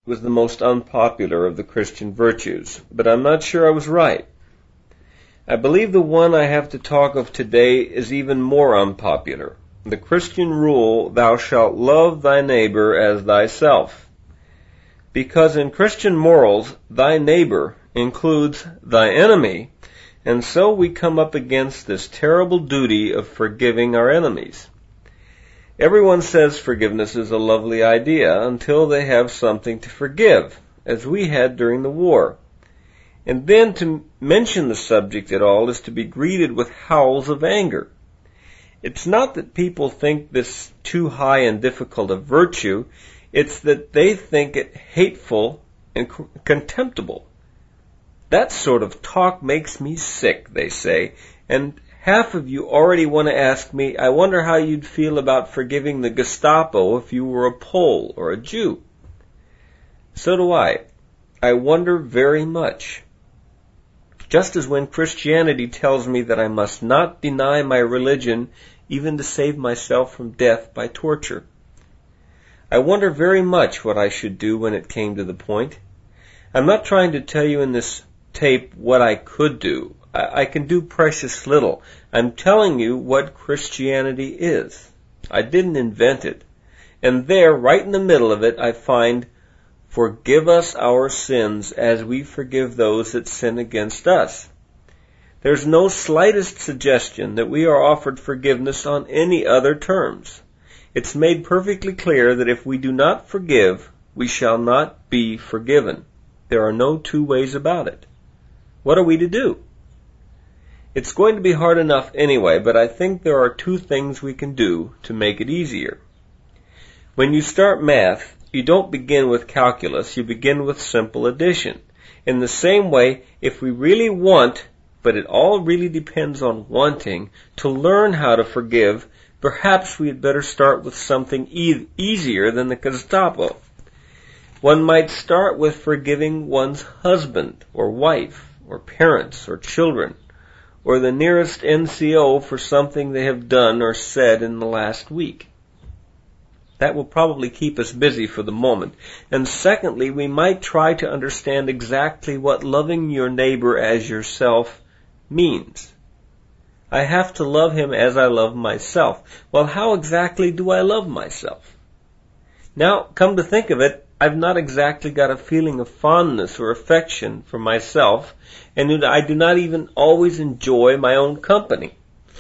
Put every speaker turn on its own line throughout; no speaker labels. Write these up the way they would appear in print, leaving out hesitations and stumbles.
was the most unpopular of the Christian virtues, but I'm not sure I was right. I believe the one I have to talk of today is even more unpopular. The Christian rule, thou shalt love thy neighbor as thyself. Because in Christian morals, thy neighbor includes thy enemy, and so we come up against this terrible duty of forgiving our enemies. Everyone says forgiveness is a lovely idea until they have something to forgive, as we had during the war. And then to mention the subject at all is to be greeted with howls of anger. It's not that people think this too high and difficult a virtue, it's that they think it hateful and contemptible. That sort of talk makes me sick, they say, and half of you already want to ask me, I wonder how you'd feel about forgiving the Gestapo if you were a Pole or a Jew. So do I. I wonder very much. Just as when Christianity tells me that I must not deny my religion even to save myself from death by torture. I wonder very much what I should do when it came to the point. I'm not trying to tell you in this tape what I could do. I can do precious little. I'm telling you what Christianity is. I didn't invent it. And there, right in the middle of it, I find, forgive us our sins as we forgive those that sin against us. There's no slightest suggestion that we are offered forgiveness on any other terms. It's made perfectly clear that if we do not forgive, we shall not be forgiven. There are no two ways about it. What are we to do? It's going to be hard enough anyway, but I think there are two things we can do to make it easier. When you start math, you don't begin with calculus, you begin with simple addition. In the same way, if we really want, but it all really depends on wanting, to learn how to forgive, perhaps we had better start with something easier than the Gestapo. One might start with forgiving one's husband or wife or parents or children, or the nearest NCO for something they have done or said in the last week. That will probably keep us busy for the moment. And secondly, we might try to understand exactly what loving your neighbor as yourself means. I have to love him as I love myself. Well, how exactly do I love myself? Now, come to think of it, I've not exactly got a feeling of fondness or affection for myself, and I do not even always enjoy my own company.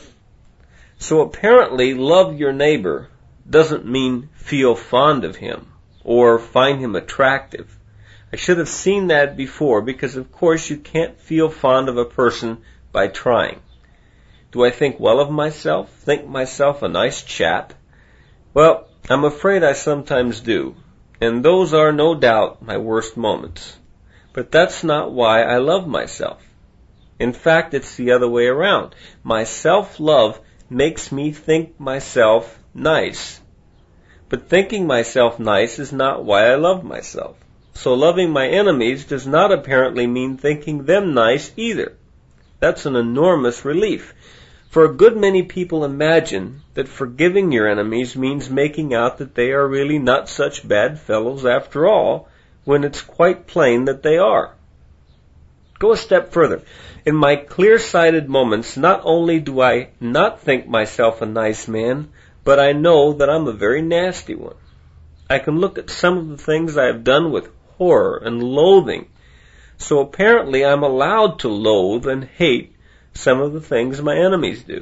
So apparently, love your neighbor doesn't mean feel fond of him or find him attractive. I should have seen that before because, of course, you can't feel fond of a person by trying. Do I think well of myself? Think myself a nice chap? Well, I'm afraid I sometimes do. And those are no doubt my worst moments. But that's not why I love myself. In fact, it's the other way around. My self-love makes me think myself nice. But thinking myself nice is not why I love myself. So loving my enemies does not apparently mean thinking them nice either. That's an enormous relief. For a good many people imagine that forgiving your enemies means making out that they are really not such bad fellows after all, when it's quite plain that they are. Go a step further. In my clear-sighted moments, not only do I not think myself a nice man, but I know that I'm a very nasty one. I can look at some of the things I have done with horror and loathing. So apparently I'm allowed to loathe and hate some of the things my enemies do.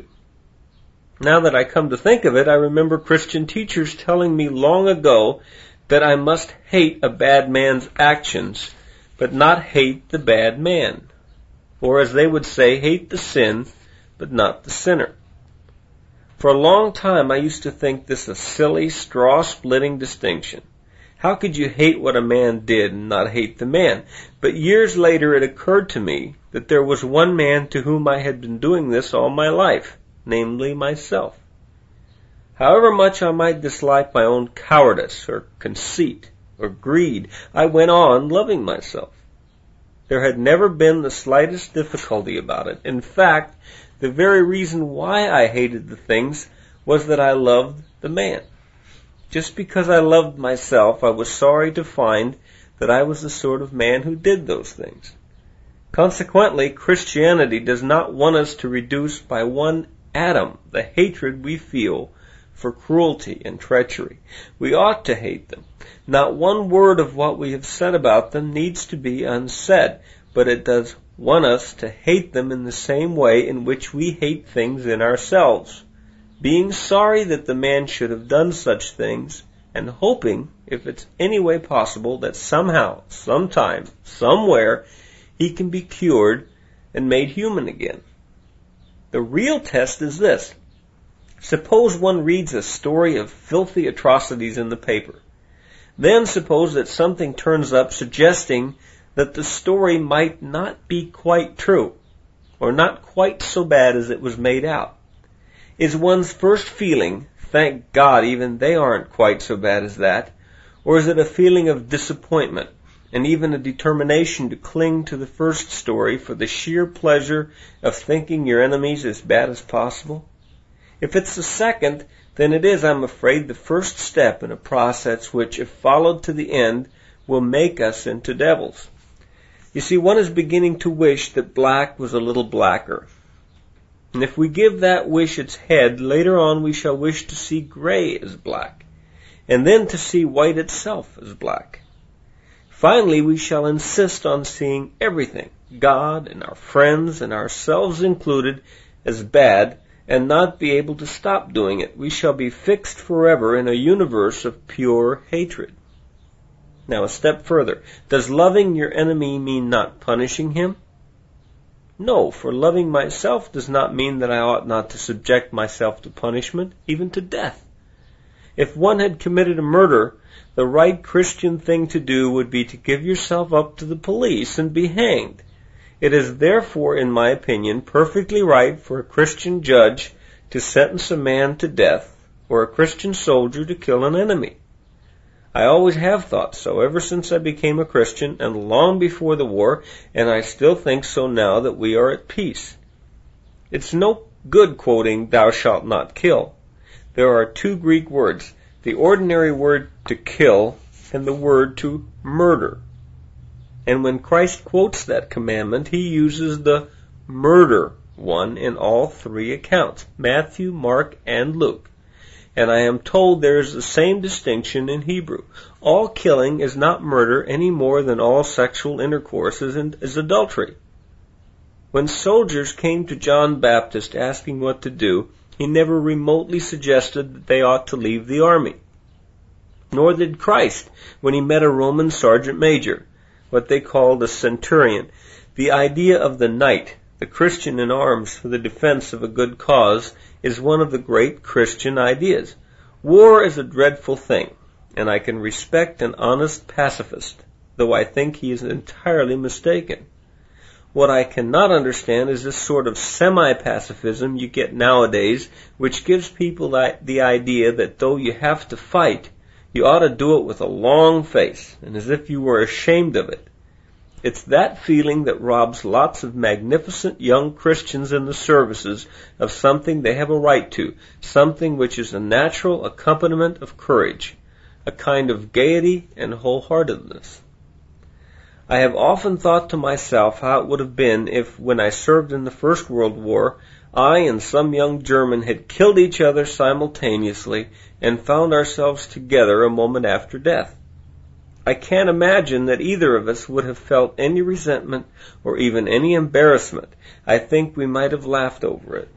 Now that I come to think of it, I remember Christian teachers telling me long ago that I must hate a bad man's actions, but not hate the bad man. Or as they would say, hate the sin, but not the sinner. For a long time I used to think this a silly, straw-splitting distinction. How could you hate what a man did and not hate the man? But years later it occurred to me that there was one man to whom I had been doing this all my life, namely myself. However much I might dislike my own cowardice or conceit or greed, I went on loving myself. There had never been the slightest difficulty about it. In fact, the very reason why I hated the things was that I loved the man. Just because I loved myself, I was sorry to find that I was the sort of man who did those things. Consequently, Christianity does not want us to reduce by one atom the hatred we feel for cruelty and treachery. We ought to hate them. Not one word of what we have said about them needs to be unsaid, but it does want us to hate them in the same way in which we hate things in ourselves, being sorry that the man should have done such things, and hoping, if it's any way possible, that somehow, sometime, somewhere, he can be cured and made human again. The real test is this. Suppose one reads a story of filthy atrocities in the paper. Then suppose that something turns up suggesting that the story might not be quite true, or not quite so bad as it was made out. Is one's first feeling, thank God even they aren't quite so bad as that, or is it a feeling of disappointment, and even a determination to cling to the first story for the sheer pleasure of thinking your enemies as bad as possible? If it's the second, then it is, I'm afraid, the first step in a process which, if followed to the end, will make us into devils. You see, one is beginning to wish that black was a little blacker. And if we give that wish its head, later on we shall wish to see gray as black, and then to see white itself as black. Finally, we shall insist on seeing everything, God and our friends and ourselves included, as bad, and not be able to stop doing it. We shall be fixed forever in a universe of pure hatred. Now, a step further. Does loving your enemy mean not punishing him? No, for loving myself does not mean that I ought not to subject myself to punishment, even to death. If one had committed a murder, the right Christian thing to do would be to give yourself up to the police and be hanged. It is therefore, in my opinion, perfectly right for a Christian judge to sentence a man to death, or a Christian soldier to kill an enemy. I always have thought so, ever since I became a Christian, and long before the war, and I still think so now that we are at peace. It's no good quoting, "Thou shalt not kill." There are two Greek words, the ordinary word to kill, and the word to murder. And when Christ quotes that commandment, he uses the murder one in all three accounts, Matthew, Mark, and Luke. And I am told there is the same distinction in Hebrew. All killing is not murder any more than all sexual intercourse is adultery. When soldiers came to John Baptist asking what to do, he never remotely suggested that they ought to leave the army. Nor did Christ when he met a Roman sergeant major, what they called a centurion. The idea of the knight, the Christian in arms for the defense of a good cause, is one of the great Christian ideas. War is a dreadful thing, and I can respect an honest pacifist, though I think he is entirely mistaken. What I cannot understand is this sort of semi-pacifism you get nowadays, which gives people the idea that though you have to fight, you ought to do it with a long face, and as if you were ashamed of it. It's that feeling that robs lots of magnificent young Christians in the services of something they have a right to, something which is a natural accompaniment of courage, a kind of gaiety and wholeheartedness. I have often thought to myself how it would have been if, when I served in the First World War, I and some young German had killed each other simultaneously and found ourselves together a moment after death. I can't imagine that either of us would have felt any resentment or even any embarrassment. I think we might have laughed over it.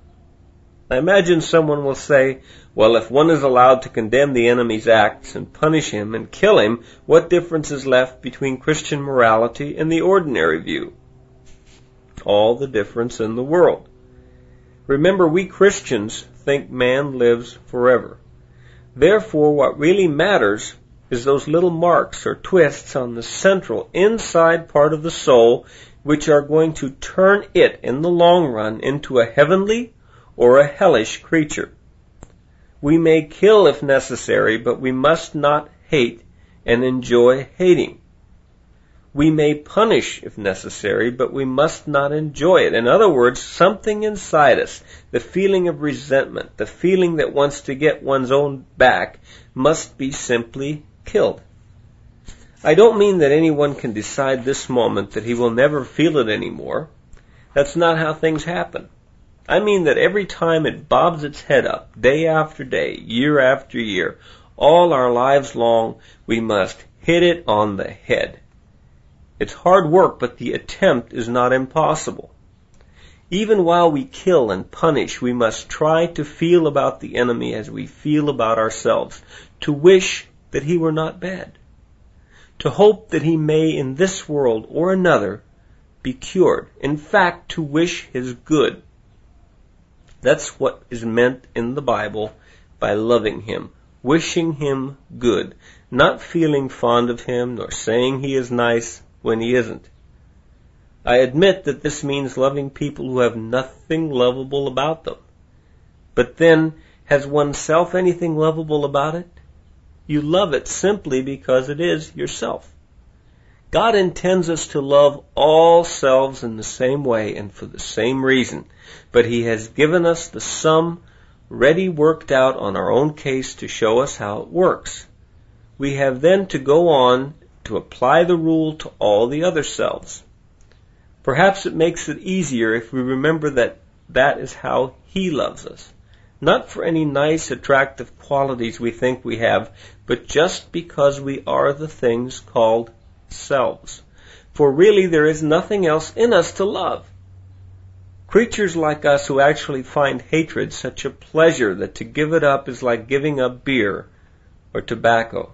I imagine someone will say, well, if one is allowed to condemn the enemy's acts and punish him and kill him, what difference is left between Christian morality and the ordinary view? All the difference in the world. Remember, we Christians think man lives forever. Therefore, what really matters is those little marks or twists on the central inside part of the soul which are going to turn it in the long run into a heavenly or a hellish creature. We may kill if necessary, but we must not hate and enjoy hating. We may punish if necessary, but we must not enjoy it. In other words, something inside us, the feeling of resentment, the feeling that wants to get one's own back, must be simply killed. I don't mean that anyone can decide this moment that he will never feel it anymore. That's not how things happen. I mean that every time it bobs its head up, day after day, year after year, all our lives long, we must hit it on the head. It's hard work, but the attempt is not impossible. Even while we kill and punish, we must try to feel about the enemy as we feel about ourselves, to wish that he were not bad, to hope that he may in this world or another be cured, in fact, to wish his good. That's what is meant in the Bible by loving him, wishing him good, not feeling fond of him nor saying he is nice when he isn't. I admit that this means loving people who have nothing lovable about them. But then, has oneself anything lovable about it? You love it simply because it is yourself. God intends us to love all selves in the same way and for the same reason, but he has given us the sum ready worked out on our own case to show us how it works. We have then to go on to apply the rule to all the other selves. Perhaps it makes it easier if we remember that that is how he loves us. Not for any nice, attractive qualities we think we have, but just because we are the things called selves. For really there is nothing else in us to love. Creatures like us who actually find hatred such a pleasure that to give it up is like giving up beer or tobacco.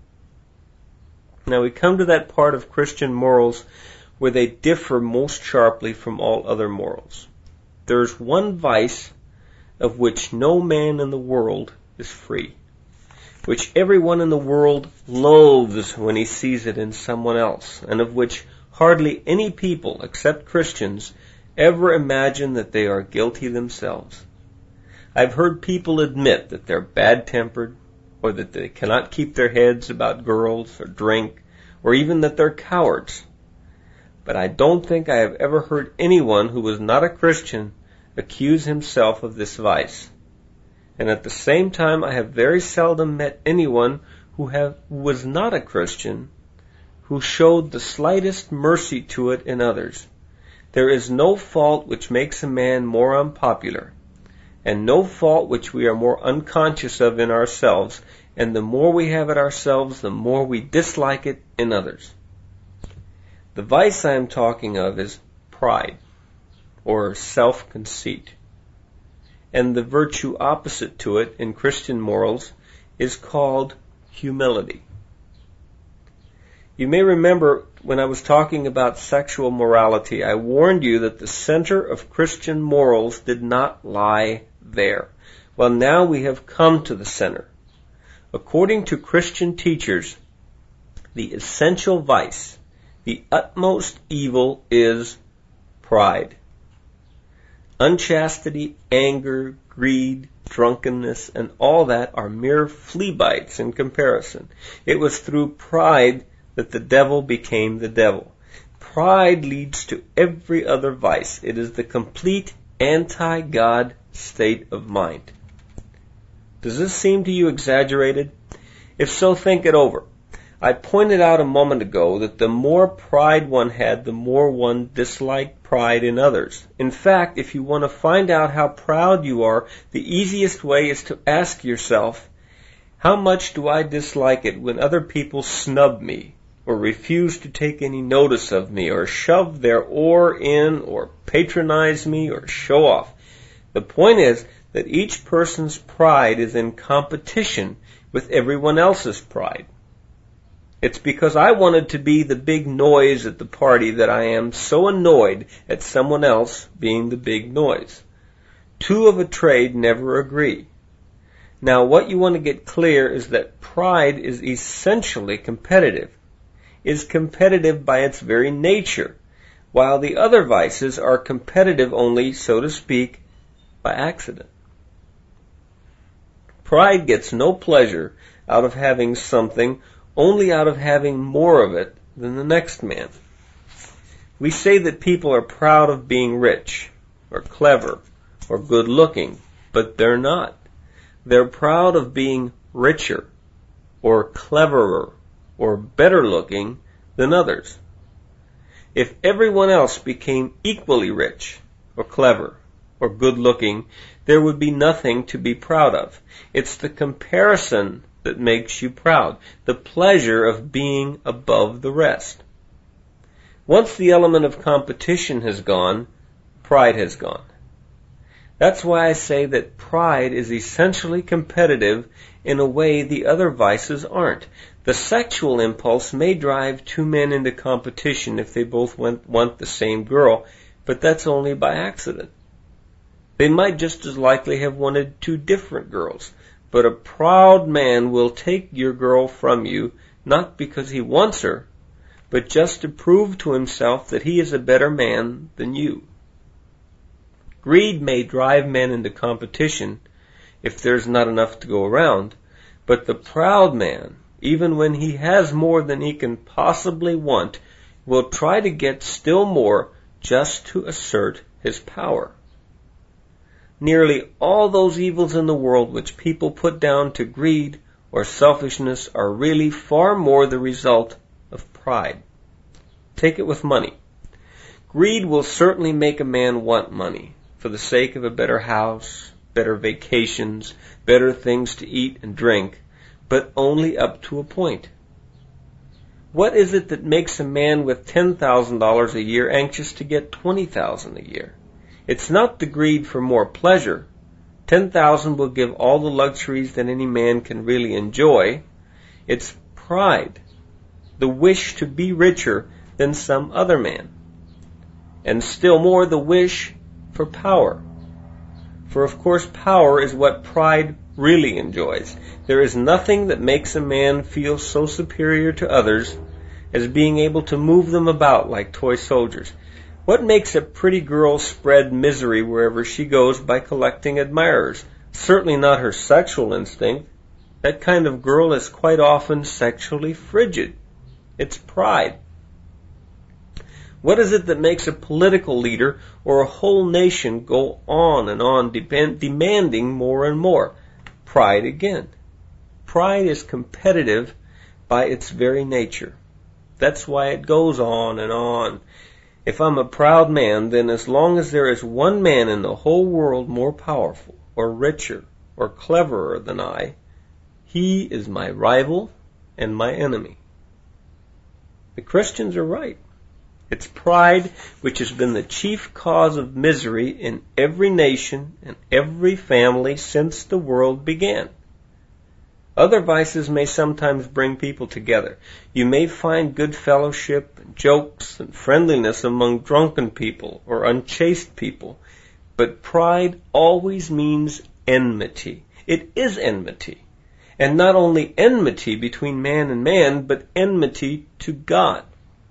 Now we come to that part of Christian morals where they differ most sharply from all other morals. There is one vice of which no man in the world is free, which everyone in the world loathes when he sees it in someone else, and of which hardly any people, except Christians, ever imagine that they are guilty themselves. I've heard people admit that they're bad-tempered, or that they cannot keep their heads about girls or drink, or even that they're cowards. But I don't think I have ever heard anyone who was not a Christian accuse himself of this vice. And at the same time, I have very seldom met anyone who was not a Christian who showed the slightest mercy to it in others. There is no fault which makes a man more unpopular, and no fault which we are more unconscious of in ourselves, and the more we have it ourselves, the more we dislike it in others. The vice I am talking of is pride, or self-conceit. And the virtue opposite to it in Christian morals is called humility. You may remember when I was talking about sexual morality, I warned you that the center of Christian morals did not lie there. Well, now we have come to the center. According to Christian teachers, the essential vice, the utmost evil, is pride. Unchastity, anger, greed, drunkenness, and all that are mere flea bites in comparison. It was through pride that the devil became the devil. Pride leads to every other vice. It is the complete anti-God state of mind. Does this seem to you exaggerated? If so, think it over. I pointed out a moment ago that the more pride one had, the more one disliked pride in others. In fact, if you want to find out how proud you are, the easiest way is to ask yourself, how much do I dislike it when other people snub me, or refuse to take any notice of me, or shove their oar in, or patronize me, or show off? The point is that each person's pride is in competition with everyone else's pride. It's because I wanted to be the big noise at the party that I am so annoyed at someone else being the big noise. Two of a trade never agree. Now, what you want to get clear is that pride is essentially competitive, is competitive by its very nature, while the other vices are competitive only, so to speak, by accident. Pride gets no pleasure out of having something, only out of having more of it than the next man. We say that people are proud of being rich, or clever, or good-looking, but they're not. They're proud of being richer, or cleverer, or better looking than others. If everyone else became equally rich or clever or good looking, there would be nothing to be proud of. It's the comparison that makes you proud, the pleasure of being above the rest. Once the element of competition has gone, pride has gone. That's why I say that pride is essentially competitive in a way the other vices aren't. The sexual impulse may drive two men into competition if they both want the same girl, but that's only by accident. They might just as likely have wanted two different girls, but a proud man will take your girl from you, not because he wants her, but just to prove to himself that he is a better man than you. Greed may drive men into competition if there's not enough to go around, but the proud man, even when he has more than he can possibly want, will try to get still more just to assert his power. Nearly all those evils in the world which people put down to greed or selfishness are really far more the result of pride. Take it with money. Greed will certainly make a man want money for the sake of a better house, better vacations, better things to eat and drink, but only up to a point. What is it that makes a man with $10,000 a year anxious to get $20,000 a year? It's not the greed for more pleasure. $10,000 will give all the luxuries that any man can really enjoy. It's pride, the wish to be richer than some other man, and still more the wish for power. For of course power is what pride really enjoys. There is nothing that makes a man feel so superior to others as being able to move them about like toy soldiers. What makes a pretty girl spread misery wherever she goes by collecting admirers? Certainly not her sexual instinct. That kind of girl is quite often sexually frigid. It's pride. What is it that makes a political leader or a whole nation go on and on demanding more and more? Pride again. Pride is competitive by its very nature. That's why it goes on and on. If I'm a proud man, then as long as there is one man in the whole world more powerful or richer or cleverer than I, he is my rival and my enemy. The Christians are right. It's pride which has been the chief cause of misery in every nation and every family since the world began. Other vices may sometimes bring people together. You may find good fellowship and jokes and friendliness among drunken people or unchaste people, but pride always means enmity. It is enmity. And not only enmity between man and man, but enmity to God.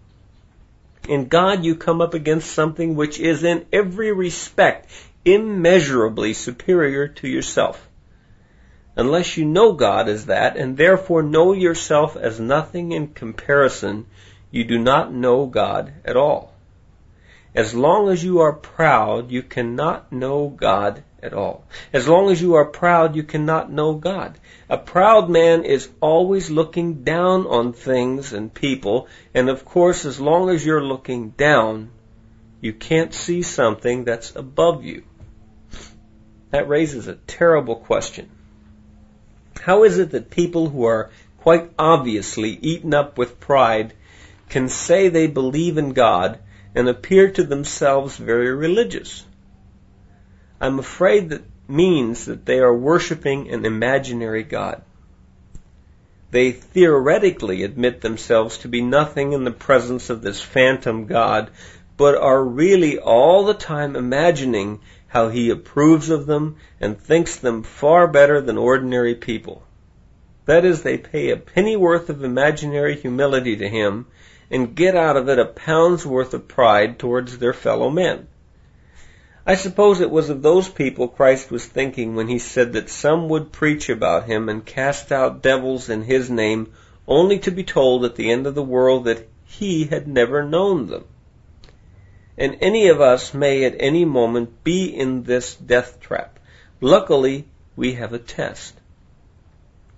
In God you come up against something which is in every respect immeasurably superior to yourself. Unless you know God as that, and therefore know yourself as nothing in comparison, you do not know God at all. As long as you are proud, you cannot know God at all. As long as you are proud, you cannot know God. A proud man is always looking down on things and people, and of course, as long as you're looking down, you can't see something that's above you. That raises a terrible question. How is it that people who are quite obviously eaten up with pride can say they believe in God and appear to themselves very religious? I'm afraid that means that they are worshiping an imaginary God. They theoretically admit themselves to be nothing in the presence of this phantom God, but are really all the time imagining how he approves of them and thinks them far better than ordinary people. That is, they pay a pennyworth of imaginary humility to him and get out of it a pound's worth of pride towards their fellow men. I suppose it was of those people Christ was thinking when he said that some would preach about him and cast out devils in his name, only to be told at the end of the world that he had never known them. And any of us may at any moment be in this death trap. Luckily, we have a test.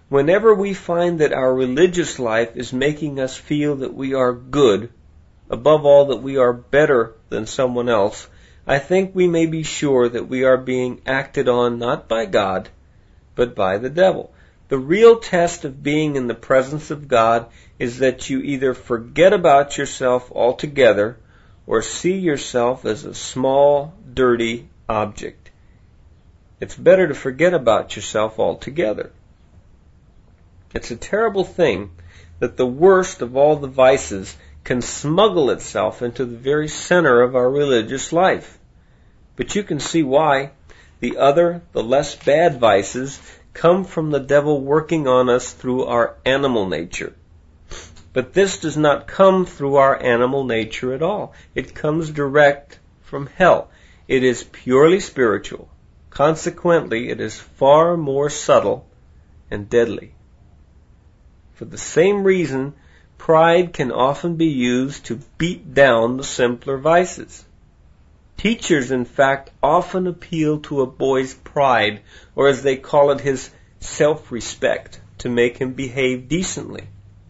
Whenever we find that our religious life is making us feel that we are good, above all that we are better than someone else, I think we may be sure that we are being acted on not by God, but by the devil. The real test of being in the presence of God is that you either forget about yourself altogether or see yourself as a small, dirty object. It's better to forget about yourself altogether. It's a terrible thing that the worst of all the vices can smuggle itself into the very center of our religious life. But you can see why. The less bad vices come from the devil working on us through our animal nature. But this does not come through our animal nature at all. It comes direct from hell. It is purely spiritual. Consequently, it is far more subtle and deadly. For the same reason, pride can often be used to beat down the simpler vices. Teachers, in fact, often appeal to a boy's pride, or as they call it, his self-respect, to make him behave decently.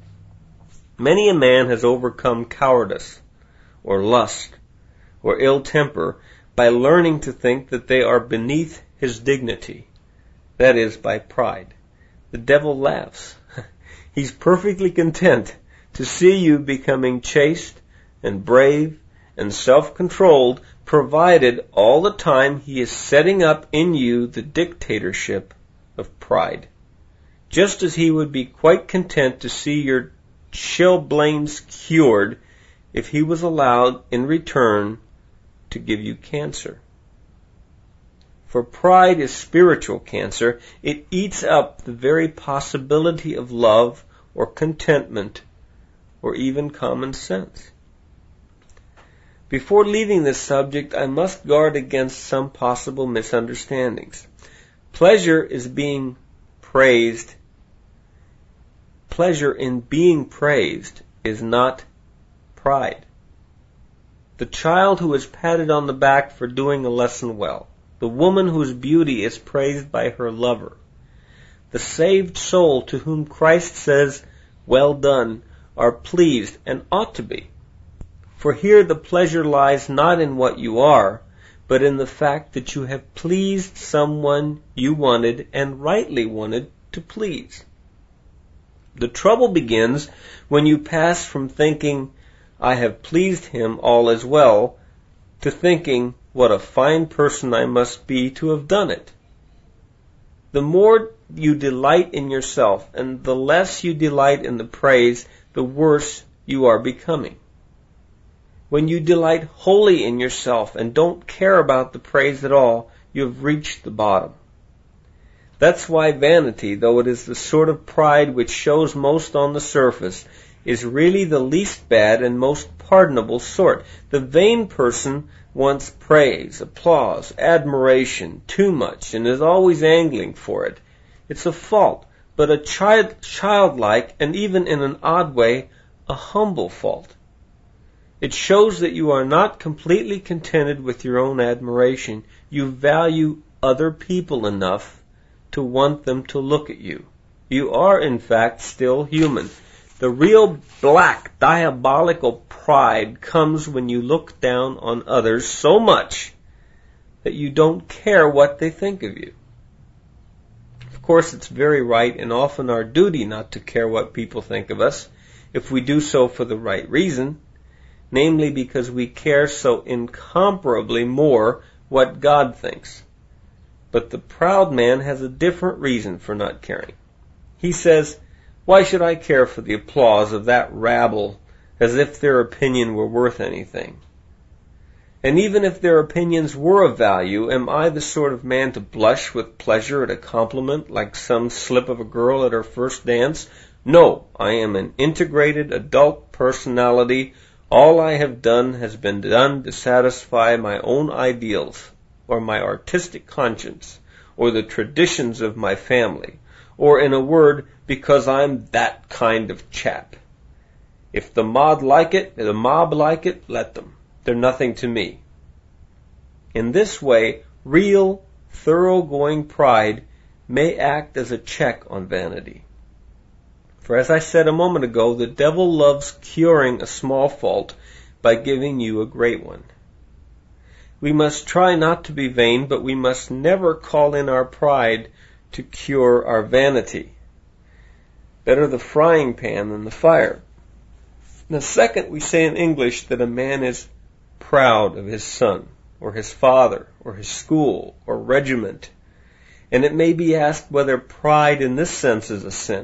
Many a man has overcome cowardice, or lust, or ill temper by learning to think that they are beneath his dignity. That is, by pride. The devil laughs. He's perfectly content to see you becoming chaste and brave and self-controlled, provided all the time he is setting up in you the dictatorship of pride. Just as he would be quite content to see your chilblains cured if he was allowed in return to give you cancer. For pride is spiritual cancer. It eats up the very possibility of love or contentment or even common sense. Before leaving this subject, I must guard against some possible misunderstandings. Pleasure in being praised is not pride. The child who is patted on the back for doing a lesson well, the woman whose beauty is praised by her lover, the saved soul to whom Christ says, "Well done," are pleased and ought to be. For here the pleasure lies not in what you are, but in the fact that you have pleased someone you wanted and rightly wanted to please. The trouble begins when you pass from thinking, "I have pleased him, all is well," to thinking, "What a fine person I must be to have done it." The more you delight in yourself and the less you delight in the praise, the worse you are becoming. When you delight wholly in yourself and don't care about the praise at all, you have reached the bottom. That's why vanity, though it is the sort of pride which shows most on the surface, is really the least bad and most pardonable sort. The vain person wants praise, applause, admiration, too much, and is always angling for it. It's a fault, but a childlike, and even in an odd way, a humble fault. It shows that you are not completely contented with your own admiration. You value other people enough to want them to look at you. You are, in fact, still human. The real black, diabolical pride comes when you look down on others so much that you don't care what they think of you. Of course, it's very right and often our duty not to care what people think of us, if we do so for the right reason, namely because we care so incomparably more what God thinks. But the proud man has a different reason for not caring. He says, "Why should I care for the applause of that rabble, as if their opinion were worth anything? And even if their opinions were of value, am I the sort of man to blush with pleasure at a compliment like some slip of a girl at her first dance? No, I am an integrated adult personality. All I have done has been done to satisfy my own ideals, or my artistic conscience, or the traditions of my family, or in a word, because I'm that kind of chap. If the mob like it, let them. They're nothing to me." In this way, real, thoroughgoing pride may act as a check on vanity. For as I said a moment ago, the devil loves curing a small fault by giving you a great one. We must try not to be vain, but we must never call in our pride to cure our vanity. Better the frying pan than the fire. Now, second, we say in English that a man is proud of his son, or his father, or his school, or regiment. And it may be asked whether pride in this sense is a sin.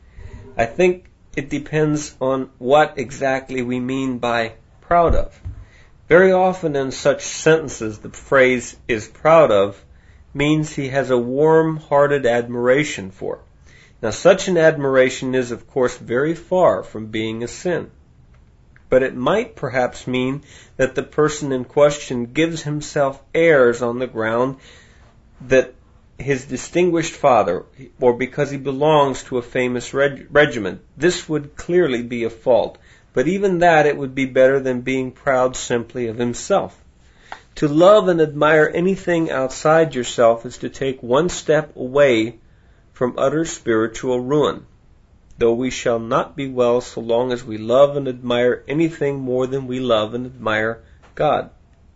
I think it depends on what exactly we mean by proud of. Very often in such sentences, the phrase is proud of means he has a warm-hearted admiration for. Now, such an admiration is, of course, very far from being a sin. But it might perhaps mean that the person in question gives himself airs on the ground that his distinguished father, or because he belongs to a famous regiment. This would clearly be a fault. But even that, it would be better than being proud simply of himself. To love and admire anything outside yourself is to take one step away from utter spiritual ruin, though we shall not be well so long as we love and admire anything more than we love and admire God.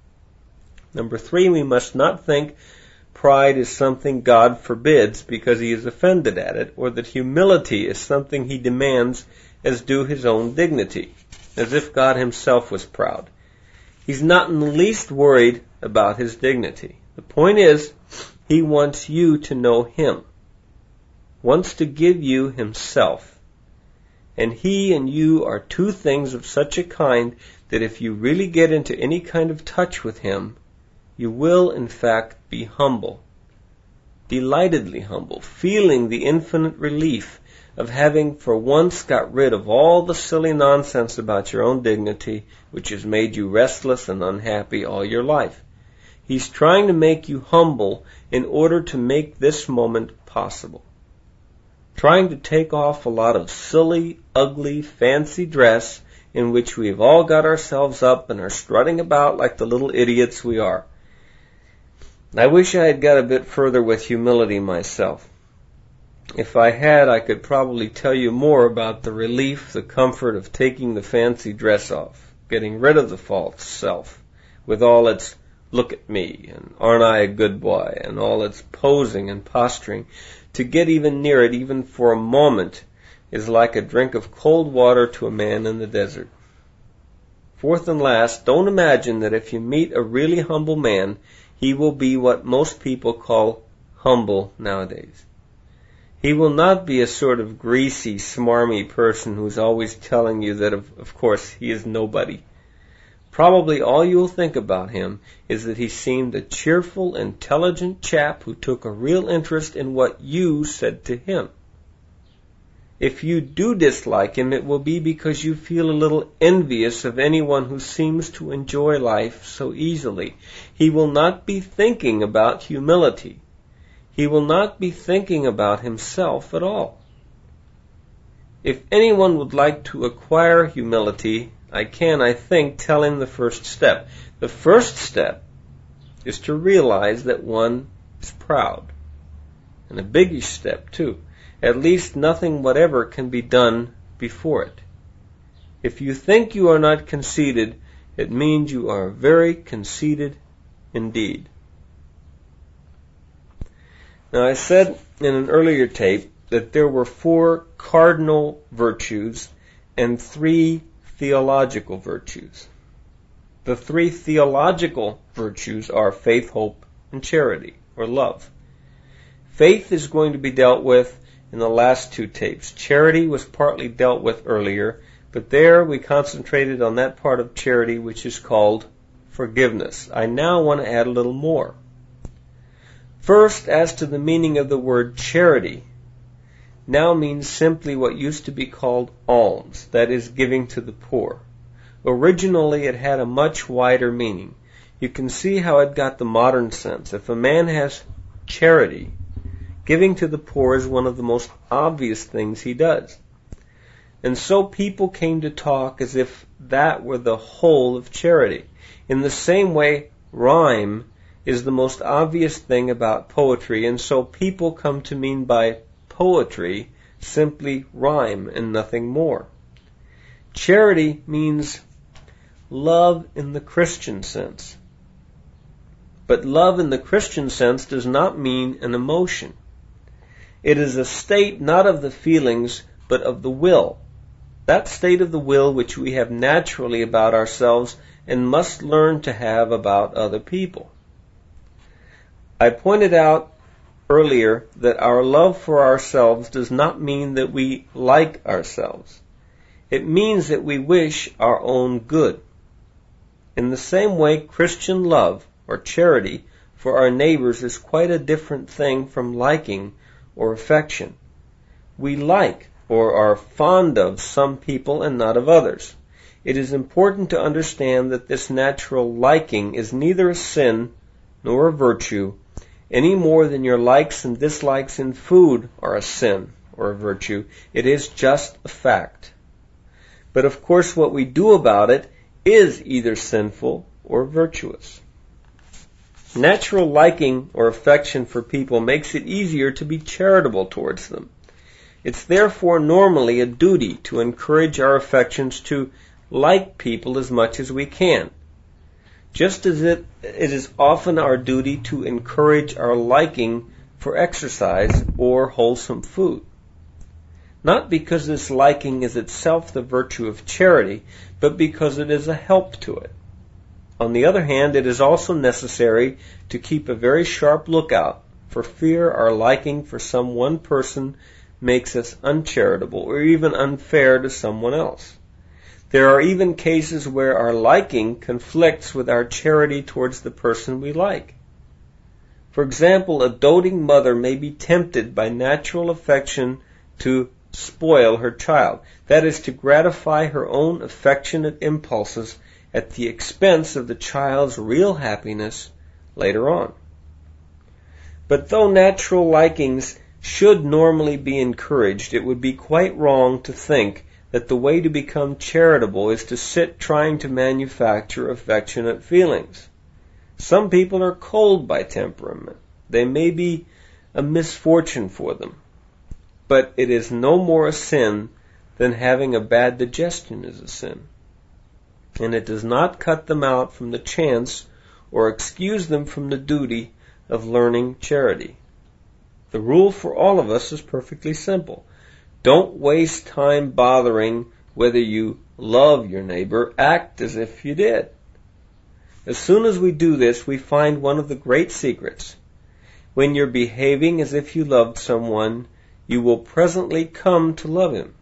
Number 3, we must not think pride is something God forbids because he is offended at it, or that humility is something he demands as due his own dignity, as if God himself was proud. He's not in the least worried about his dignity. The point is, he wants you to know him, wants to give you himself. And he and you are two things of such a kind that if you really get into any kind of touch with him, you will, in fact, be humble, delightedly humble, feeling the infinite relief of having for once got rid of all the silly nonsense about your own dignity, which has made you restless and unhappy all your life. He's trying to make you humble in order to make this moment possible. Trying to take off a lot of silly, ugly, fancy dress in which we've all got ourselves up and are strutting about like the little idiots we are. I wish I had got a bit further with humility myself. If I had, I could probably tell you more about the relief, the comfort of taking the fancy dress off, getting rid of the false self, with all its look at me, and aren't I a good boy, and all its posing and posturing. To get even near it, even for a moment, is like a drink of cold water to a man in the desert. Fourth and last, don't imagine that if you meet a really humble man, he will be what most people call humble nowadays. He will not be a sort of greasy, smarmy person who's always telling you that, of course, he is nobody. Probably all you'll think about him is that he seemed a cheerful, intelligent chap who took a real interest in what you said to him. If you do dislike him, it will be because you feel a little envious of anyone who seems to enjoy life so easily. He will not be thinking about humility. He will not be thinking about himself at all. If anyone would like to acquire humility, I think, tell him the first step. The first step is to realize that one is proud. And a biggish step, too. At least nothing whatever can be done before it. If you think you are not conceited, it means you are very conceited indeed. Now, I said in an earlier tape that there were 4 cardinal virtues and 3 theological virtues. The 3 theological virtues are faith, hope, and charity, or love. Faith is going to be dealt with in the last 2 tapes. Charity was partly dealt with earlier, but there we concentrated on that part of charity which is called forgiveness. I now want to add a little more. First, as to the meaning of the word charity, now means simply what used to be called alms, that is, giving to the poor. Originally, it had a much wider meaning. You can see how it got the modern sense. If a man has charity, giving to the poor is one of the most obvious things he does. And so people came to talk as if that were the whole of charity. In the same way, rhyme is the most obvious thing about poetry, and so people come to mean by poetry simply rhyme and nothing more. Charity means love in the Christian sense. But love in the Christian sense does not mean an emotion. It is a state not of the feelings, but of the will. That state of the will which we have naturally about ourselves and must learn to have about other people. I pointed out earlier that our love for ourselves does not mean that we like ourselves. It means that we wish our own good. In the same way, Christian love, or charity, for our neighbors is quite a different thing from liking or affection. We like or are fond of some people and not of others. It is important to understand that this natural liking is neither a sin nor a virtue, any more than your likes and dislikes in food are a sin or a virtue. It is just a fact. But of course what we do about it is either sinful or virtuous. Natural liking or affection for people makes it easier to be charitable towards them. It's therefore normally a duty to encourage our affections to like people as much as we can, just as it is often our duty to encourage our liking for exercise or wholesome food. Not because this liking is itself the virtue of charity, but because it is a help to it. On the other hand, it is also necessary to keep a very sharp lookout for fear our liking for some one person makes us uncharitable or even unfair to someone else. There are even cases where our liking conflicts with our charity towards the person we like. For example, a doting mother may be tempted by natural affection to spoil her child, that is, to gratify her own affectionate impulses at the expense of the child's real happiness later on. But though natural likings should normally be encouraged, it would be quite wrong to think that the way to become charitable is to sit trying to manufacture affectionate feelings. Some people are cold by temperament. They may be a misfortune for them. But it is no more a sin than having a bad digestion is a sin. And it does not cut them out from the chance or excuse them from the duty of learning charity. The rule for all of us is perfectly simple. Don't waste time bothering whether you love your neighbor. Act as if you did. As soon as we do this, we find one of the great secrets. When you're behaving as if you loved someone, you will presently come to love him.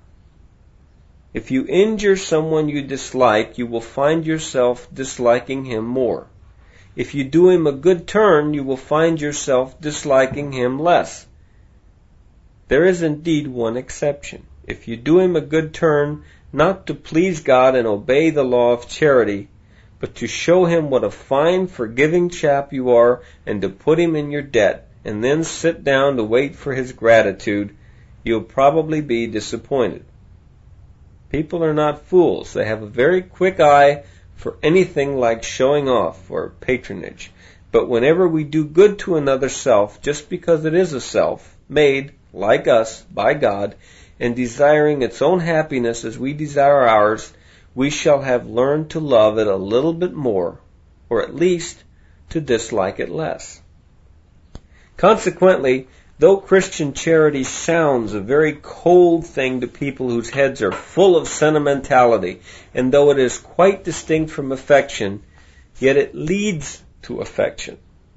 If you injure someone you dislike, you will find yourself disliking him more. If you do him a good turn, you will find yourself disliking him less. There is indeed one exception. If you do him a good turn, not to please God and obey the law of charity, but to show him what a fine, forgiving chap you are and to put him in your debt, and then sit down to wait for his gratitude, you'll probably be disappointed. People are not fools. They have a very quick eye for anything like showing off or patronage. But whenever we do good to another self, just because it is a self, made, like us, by God, and desiring its own happiness as we desire ours, we shall have learned to love it a little bit more, or at least to dislike it less. Consequently, though Christian charity sounds a very cold thing to people whose heads are full of sentimentality, and though it is quite distinct from affection, yet it leads to affection.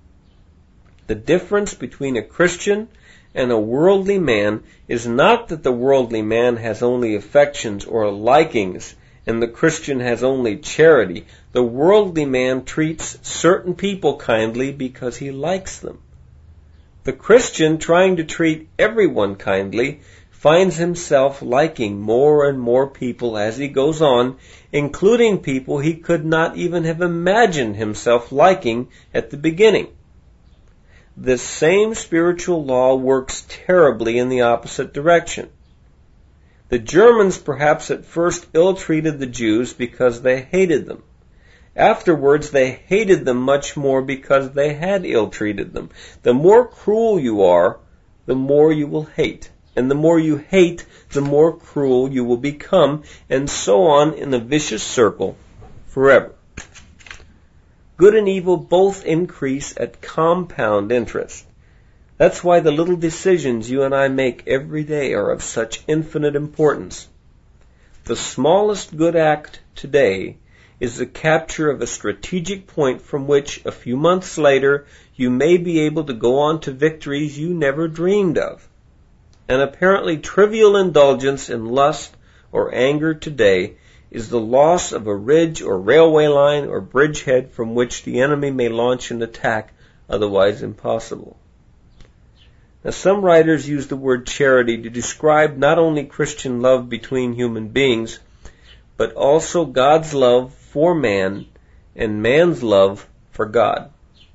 The difference between a Christian and a worldly man is not that the worldly man has only affections or likings, and the Christian has only charity. The worldly man treats certain people kindly because he likes them. The Christian, trying to treat everyone kindly, finds himself liking more and more people as he goes on, including people he could not even have imagined himself liking at the beginning. This same spiritual law works terribly in the opposite direction. The Germans perhaps at first ill-treated the Jews because they hated them. Afterwards, they hated them much more because they had ill-treated them. The more cruel you are, the more you will hate. And the more you hate, the more cruel you will become, and so on in a vicious circle forever. Good and evil both increase at compound interest. That's why the little decisions you and I make every day are of such infinite importance. The smallest good act today is the capture of a strategic point from which, a few months later, you may be able to go on to victories you never dreamed of. An apparently trivial indulgence in lust or anger today is the loss of a ridge or railway line or bridgehead from which the enemy may launch an attack otherwise impossible. Now, some writers use the word charity to describe not only Christian love between human beings, but also God's love for man and man's love for God.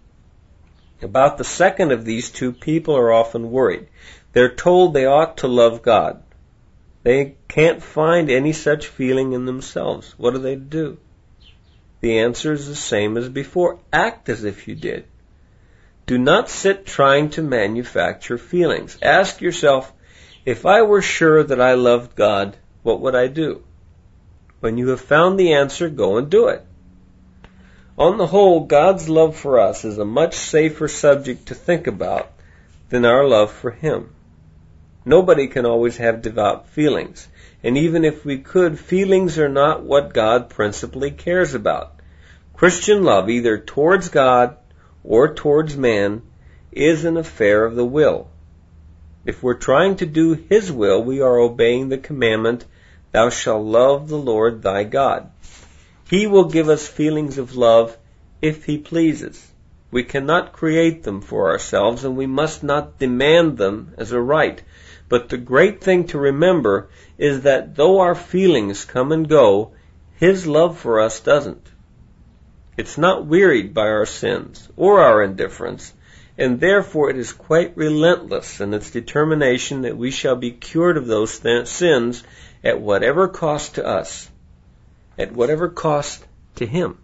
About the second of these two, people are often worried. They're told they ought to love God. They can't find any such feeling in themselves. What do they do? The answer is the same as before. Act as if you did. Do not sit trying to manufacture feelings. Ask yourself, if I were sure that I loved God, what would I do? When you have found the answer, go and do it. On the whole, God's love for us is a much safer subject to think about than our love for Him. Nobody can always have devout feelings, and even if we could, feelings are not what God principally cares about. Christian love, either towards God or towards man, is an affair of the will. If we're trying to do His will, we are obeying the commandment, "Thou shalt love the Lord thy God." He will give us feelings of love if He pleases. We cannot create them for ourselves, and we must not demand them as a right. But the great thing to remember is that though our feelings come and go, His love for us doesn't. It's not wearied by our sins or our indifference, and therefore it is quite relentless in its determination that we shall be cured of those sins at whatever cost to us, at whatever cost to Him.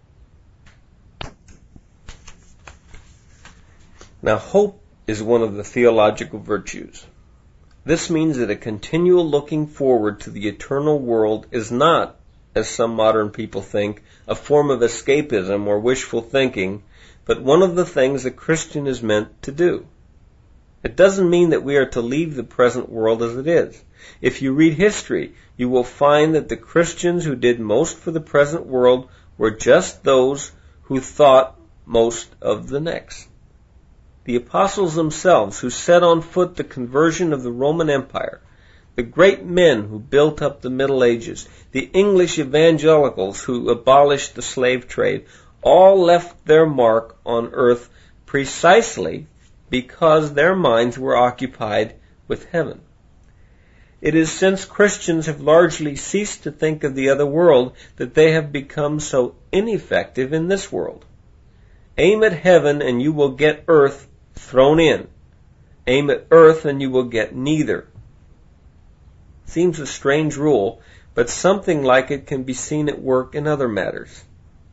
Now, hope is one of the theological virtues. This means that a continual looking forward to the eternal world is not, as some modern people think, a form of escapism or wishful thinking, but one of the things a Christian is meant to do. It doesn't mean that we are to leave the present world as it is. If you read history, you will find that the Christians who did most for the present world were just those who thought most of the next. The apostles themselves, who set on foot the conversion of the Roman Empire, the great men who built up the Middle Ages, the English evangelicals who abolished the slave trade, all left their mark on earth precisely because their minds were occupied with heaven. It is since Christians have largely ceased to think of the other world that they have become so ineffective in this world. Aim at heaven and you will get earth thrown in. Aim at earth and you will get neither. Seems a strange rule, but something like it can be seen at work in other matters.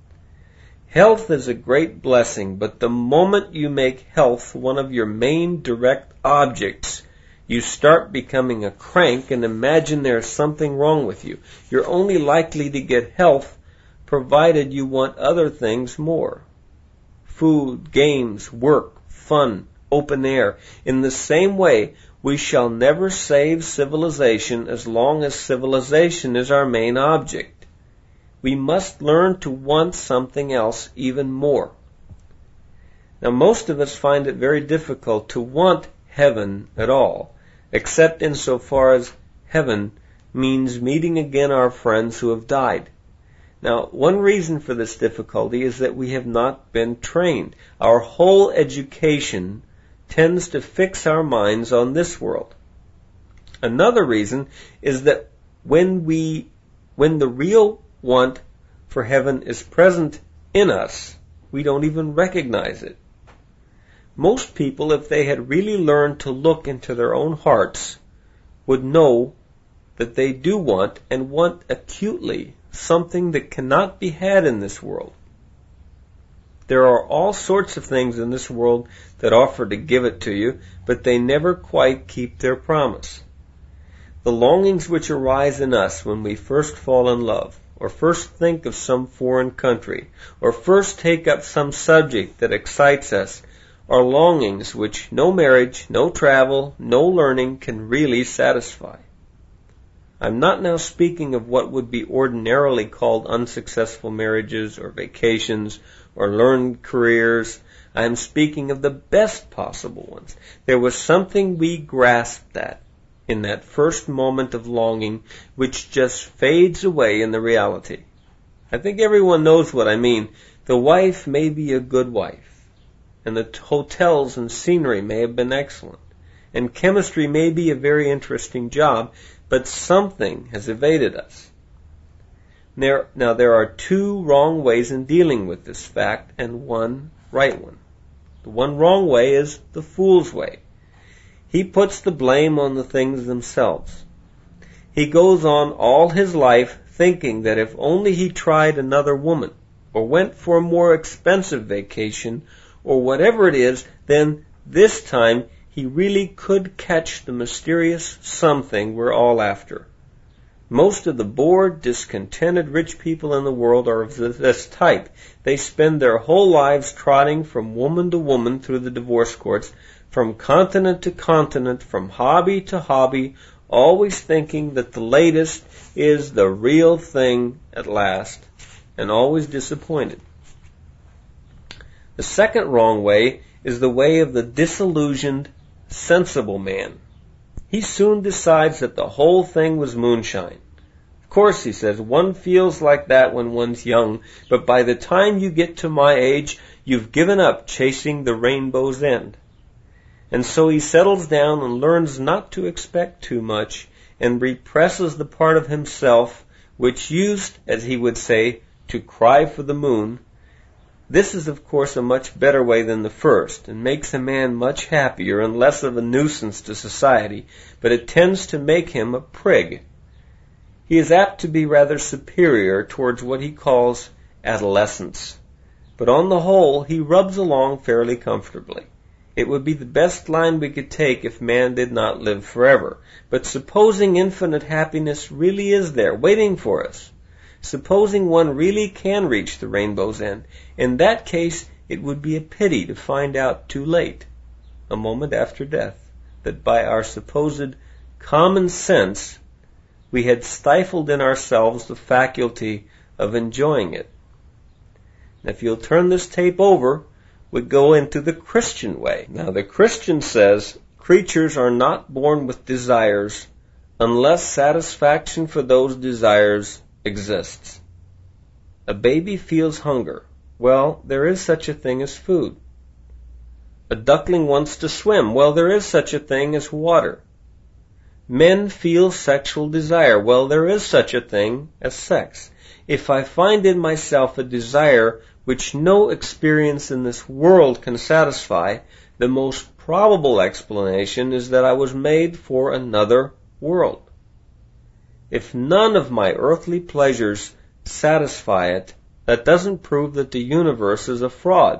Health is a great blessing, but the moment you make health one of your main direct objects, you start becoming a crank and imagine there's something wrong with you. You're only likely to get health provided you want other things more. Food, games, work, fun, open air. In the same way, we shall never save civilization as long as civilization is our main object. We must learn to want something else even more. Now, most of us find it very difficult to want heaven at all, except insofar as heaven means meeting again our friends who have died. Now, one reason for this difficulty is that we have not been trained. Our whole education tends to fix our minds on this world. Another reason is that when the real want for heaven is present in us, we don't even recognize it. Most people, if they had really learned to look into their own hearts, would know that they do want, and want acutely, something that cannot be had in this world. There are all sorts of things in this world that offer to give it to you, but they never quite keep their promise. The longings which arise in us when we first fall in love, or first think of some foreign country, or first take up some subject that excites us, are longings which no marriage, no travel, no learning can really satisfy. I'm not now speaking of what would be ordinarily called unsuccessful marriages or vacations or learned careers. I am speaking of the best possible ones. There was something we grasped at in that first moment of longing which just fades away in the reality. I think everyone knows what I mean. The wife may be a good wife, and the hotels and scenery may have been excellent, and chemistry may be a very interesting job, but something has evaded us. Now there are two wrong ways in dealing with this fact and one right one. The one wrong way is the fool's way. He puts the blame on the things themselves. He goes on all his life thinking that if only he tried another woman, or went for a more expensive vacation, or whatever it is, then this time he really could catch the mysterious something we're all after. Most of the bored, discontented rich people in the world are of this type. They spend their whole lives trotting from woman to woman through the divorce courts, from continent to continent, from hobby to hobby, always thinking that the latest is the real thing at last, and always disappointed. The second wrong way is the way of the disillusioned, sensible man. He soon decides that the whole thing was moonshine. Of course, he says, one feels like that when one's young, but by the time you get to my age, you've given up chasing the rainbow's end. And so he settles down and learns not to expect too much and represses the part of himself which used, as he would say, to cry for the moon. This is, of course, a much better way than the first, and makes a man much happier and less of a nuisance to society, but it tends to make him a prig. He is apt to be rather superior towards what he calls adolescence, but on the whole he rubs along fairly comfortably. It would be the best line we could take if man did not live forever. But supposing infinite happiness really is there, waiting for us, supposing one really can reach the rainbow's end, in that case it would be a pity to find out too late, a moment after death, that by our supposed common sense we had stifled in ourselves the faculty of enjoying it. And if you'll turn this tape over, we go into the Christian way. Now, the Christian says creatures are not born with desires unless satisfaction for those desires exists. A baby feels hunger. Well, there is such a thing as food. A duckling wants to swim. Well, there is such a thing as water. Men feel sexual desire. Well, there is such a thing as sex. If I find in myself a desire which no experience in this world can satisfy, the most probable explanation is that I was made for another world. If none of my earthly pleasures satisfy it, that doesn't prove that the universe is a fraud.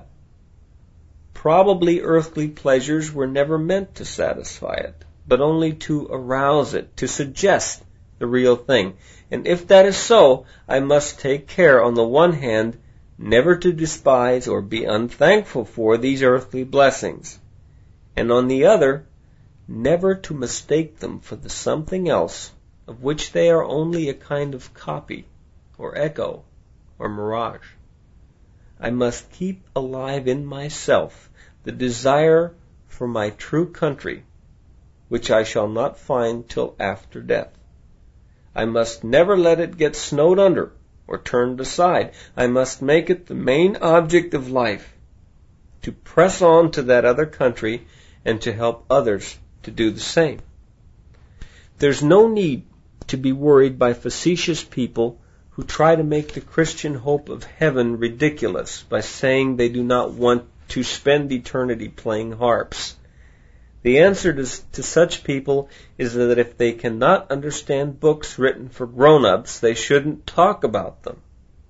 Probably earthly pleasures were never meant to satisfy it, but only to arouse it, to suggest the real thing. And if that is so, I must take care, on the one hand, never to despise or be unthankful for these earthly blessings, and on the other, never to mistake them for the something else of which they are only a kind of copy, or echo, or mirage. I must keep alive in myself the desire for my true country, which I shall not find till after death. I must never let it get snowed under or turned aside. I must make it the main object of life, to press on to that other country and to help others to do the same. There's no need to be worried by facetious people who try to make the Christian hope of heaven ridiculous by saying they do not want to spend eternity playing harps. The answer to such people is that if they cannot understand books written for grown-ups, they shouldn't talk about them.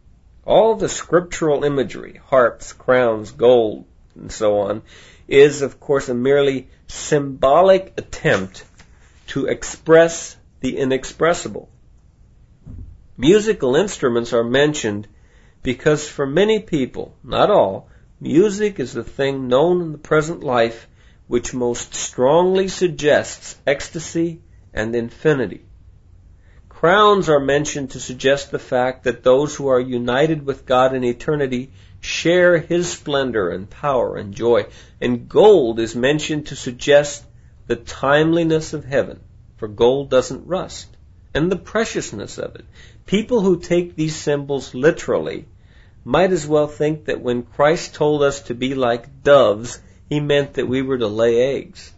All the scriptural imagery, harps, crowns, gold, and so on, is, of course, a merely symbolic attempt to express the inexpressible. Musical instruments are mentioned because for many people, not all, music is the thing known in the present life which most strongly suggests ecstasy and infinity. Crowns are mentioned to suggest the fact that those who are united with God in eternity share His splendor and power and joy. And gold is mentioned to suggest the timeliness of heaven, for gold doesn't rust, and the preciousness of it. People who take these symbols literally might as well think that when Christ told us to be like doves, He meant that we were to lay eggs.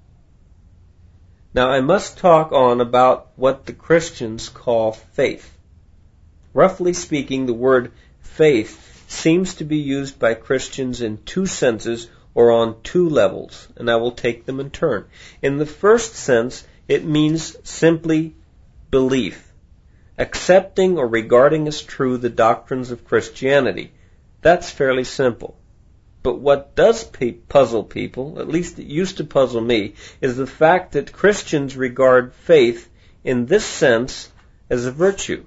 Now, I must talk on about what the Christians call faith. Roughly speaking, the word faith seems to be used by Christians in two senses or on two levels, and I will take them in turn. In the first sense, it means simply belief, accepting or regarding as true the doctrines of Christianity. That's fairly simple. But what does puzzle people, at least it used to puzzle me, is the fact that Christians regard faith in this sense as a virtue.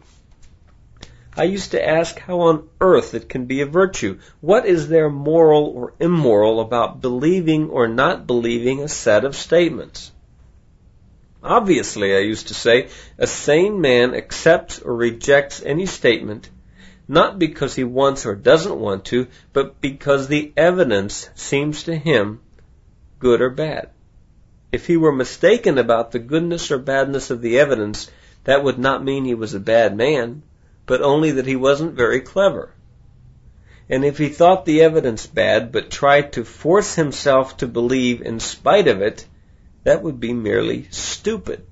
I used to ask how on earth it can be a virtue. What is there moral or immoral about believing or not believing a set of statements? Obviously, I used to say, a sane man accepts or rejects any statement not because he wants or doesn't want to, but because the evidence seems to him good or bad. If he were mistaken about the goodness or badness of the evidence, that would not mean he was a bad man, but only that he wasn't very clever. And if he thought the evidence bad, but tried to force himself to believe in spite of it, that would be merely stupid.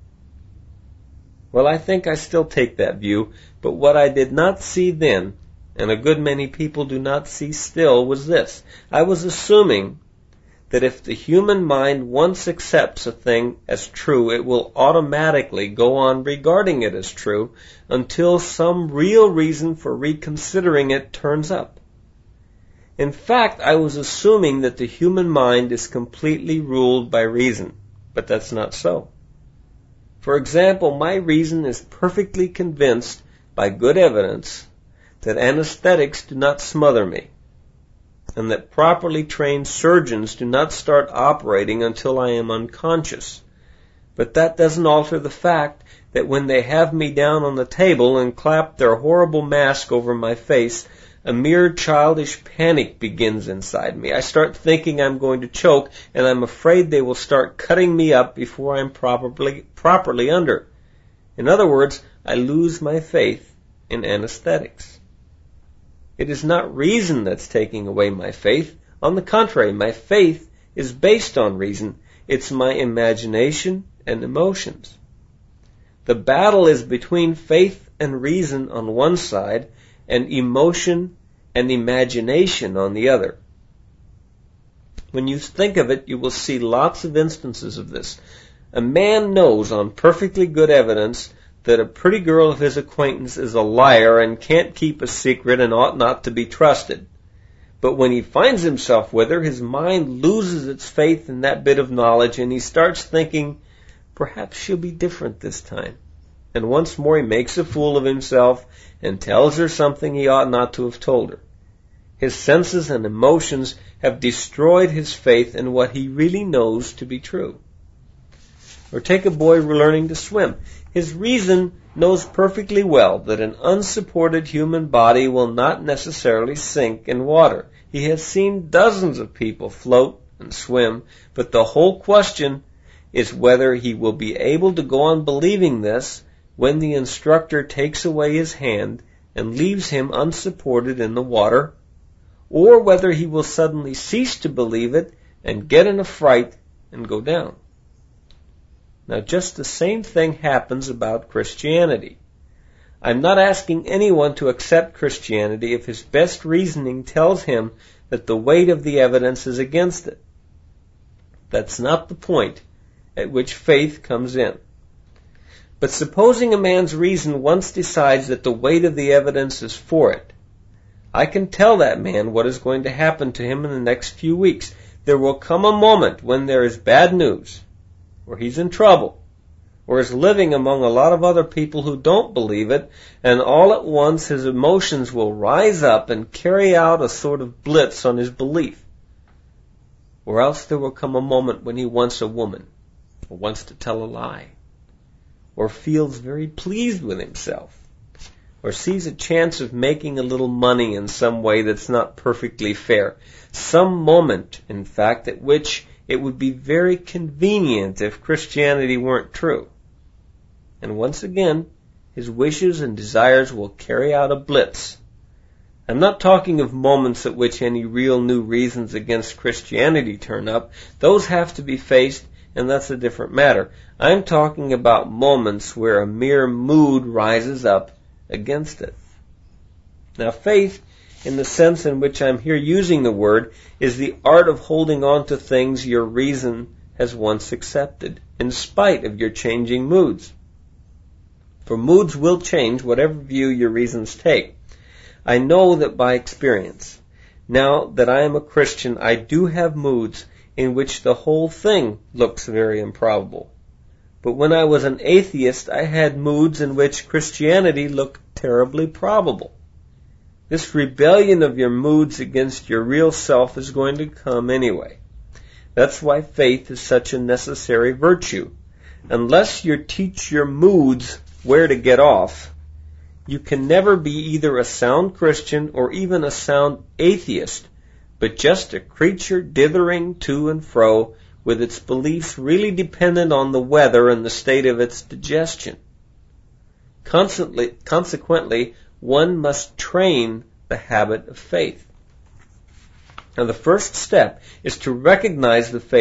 Well, I think I still take that view, but what I did not see then, and a good many people do not see still, was this. I was assuming that if the human mind once accepts a thing as true, it will automatically go on regarding it as true until some real reason for reconsidering it turns up. In fact, I was assuming that the human mind is completely ruled by reason, but that's not so. For example, my reason is perfectly convinced by good evidence that anesthetics do not smother me, and that properly trained surgeons do not start operating until I am unconscious. But that doesn't alter the fact that when they have me down on the table and clap their horrible mask over my face, a mere childish panic begins inside me. I start thinking I'm going to choke, and I'm afraid they will start cutting me up before I'm properly under. In other words, I lose my faith in anesthetics. It is not reason that's taking away my faith. On the contrary, my faith is based on reason. It's my imagination and emotions. The battle is between faith and reason on one side and emotion and imagination on the other. When you think of it, you will see lots of instances of this. A man knows on perfectly good evidence that a pretty girl of his acquaintance is a liar and can't keep a secret and ought not to be trusted. But when he finds himself with her, his mind loses its faith in that bit of knowledge, and he starts thinking, perhaps she'll be different this time. And once more he makes a fool of himself and tells her something he ought not to have told her. His senses and emotions have destroyed his faith in what he really knows to be true. Or take a boy learning to swim. His reason knows perfectly well that an unsupported human body will not necessarily sink in water. He has seen dozens of people float and swim, but the whole question is whether he will be able to go on believing this when the instructor takes away his hand and leaves him unsupported in the water, or whether he will suddenly cease to believe it and get in a fright and go down. Now, just the same thing happens about Christianity. I'm not asking anyone to accept Christianity if his best reasoning tells him that the weight of the evidence is against it. That's not the point at which faith comes in. But supposing a man's reason once decides that the weight of the evidence is for it, I can tell that man what is going to happen to him in the next few weeks. There will come a moment when there is bad news, or he's in trouble, or is living among a lot of other people who don't believe it, and all at once his emotions will rise up and carry out a sort of blitz on his belief. Or else there will come a moment when he wants a woman, or wants to tell a lie, or feels very pleased with himself, or sees a chance of making a little money in some way that's not perfectly fair. Some moment, in fact, at which it would be very convenient if Christianity weren't true. And once again, his wishes and desires will carry out a blitz. I'm not talking of moments at which any real new reasons against Christianity turn up. Those have to be faced, and that's a different matter. I'm talking about moments where a mere mood rises up against it. Now, faith, in the sense in which I'm here using the word, is the art of holding on to things your reason has once accepted, in spite of your changing moods. For moods will change whatever view your reasons take. I know that by experience. Now that I am a Christian, I do have moods in which the whole thing looks very improbable. But when I was an atheist, I had moods in which Christianity looked terribly probable. This rebellion of your moods against your real self is going to come anyway. That's why faith is such a necessary virtue. Unless you teach your moods where to get off, you can never be either a sound Christian or even a sound atheist, but just a creature dithering to and fro with its beliefs really dependent on the weather and the state of its digestion. Consequently, one must train the habit of faith. Now, the first step is to recognize the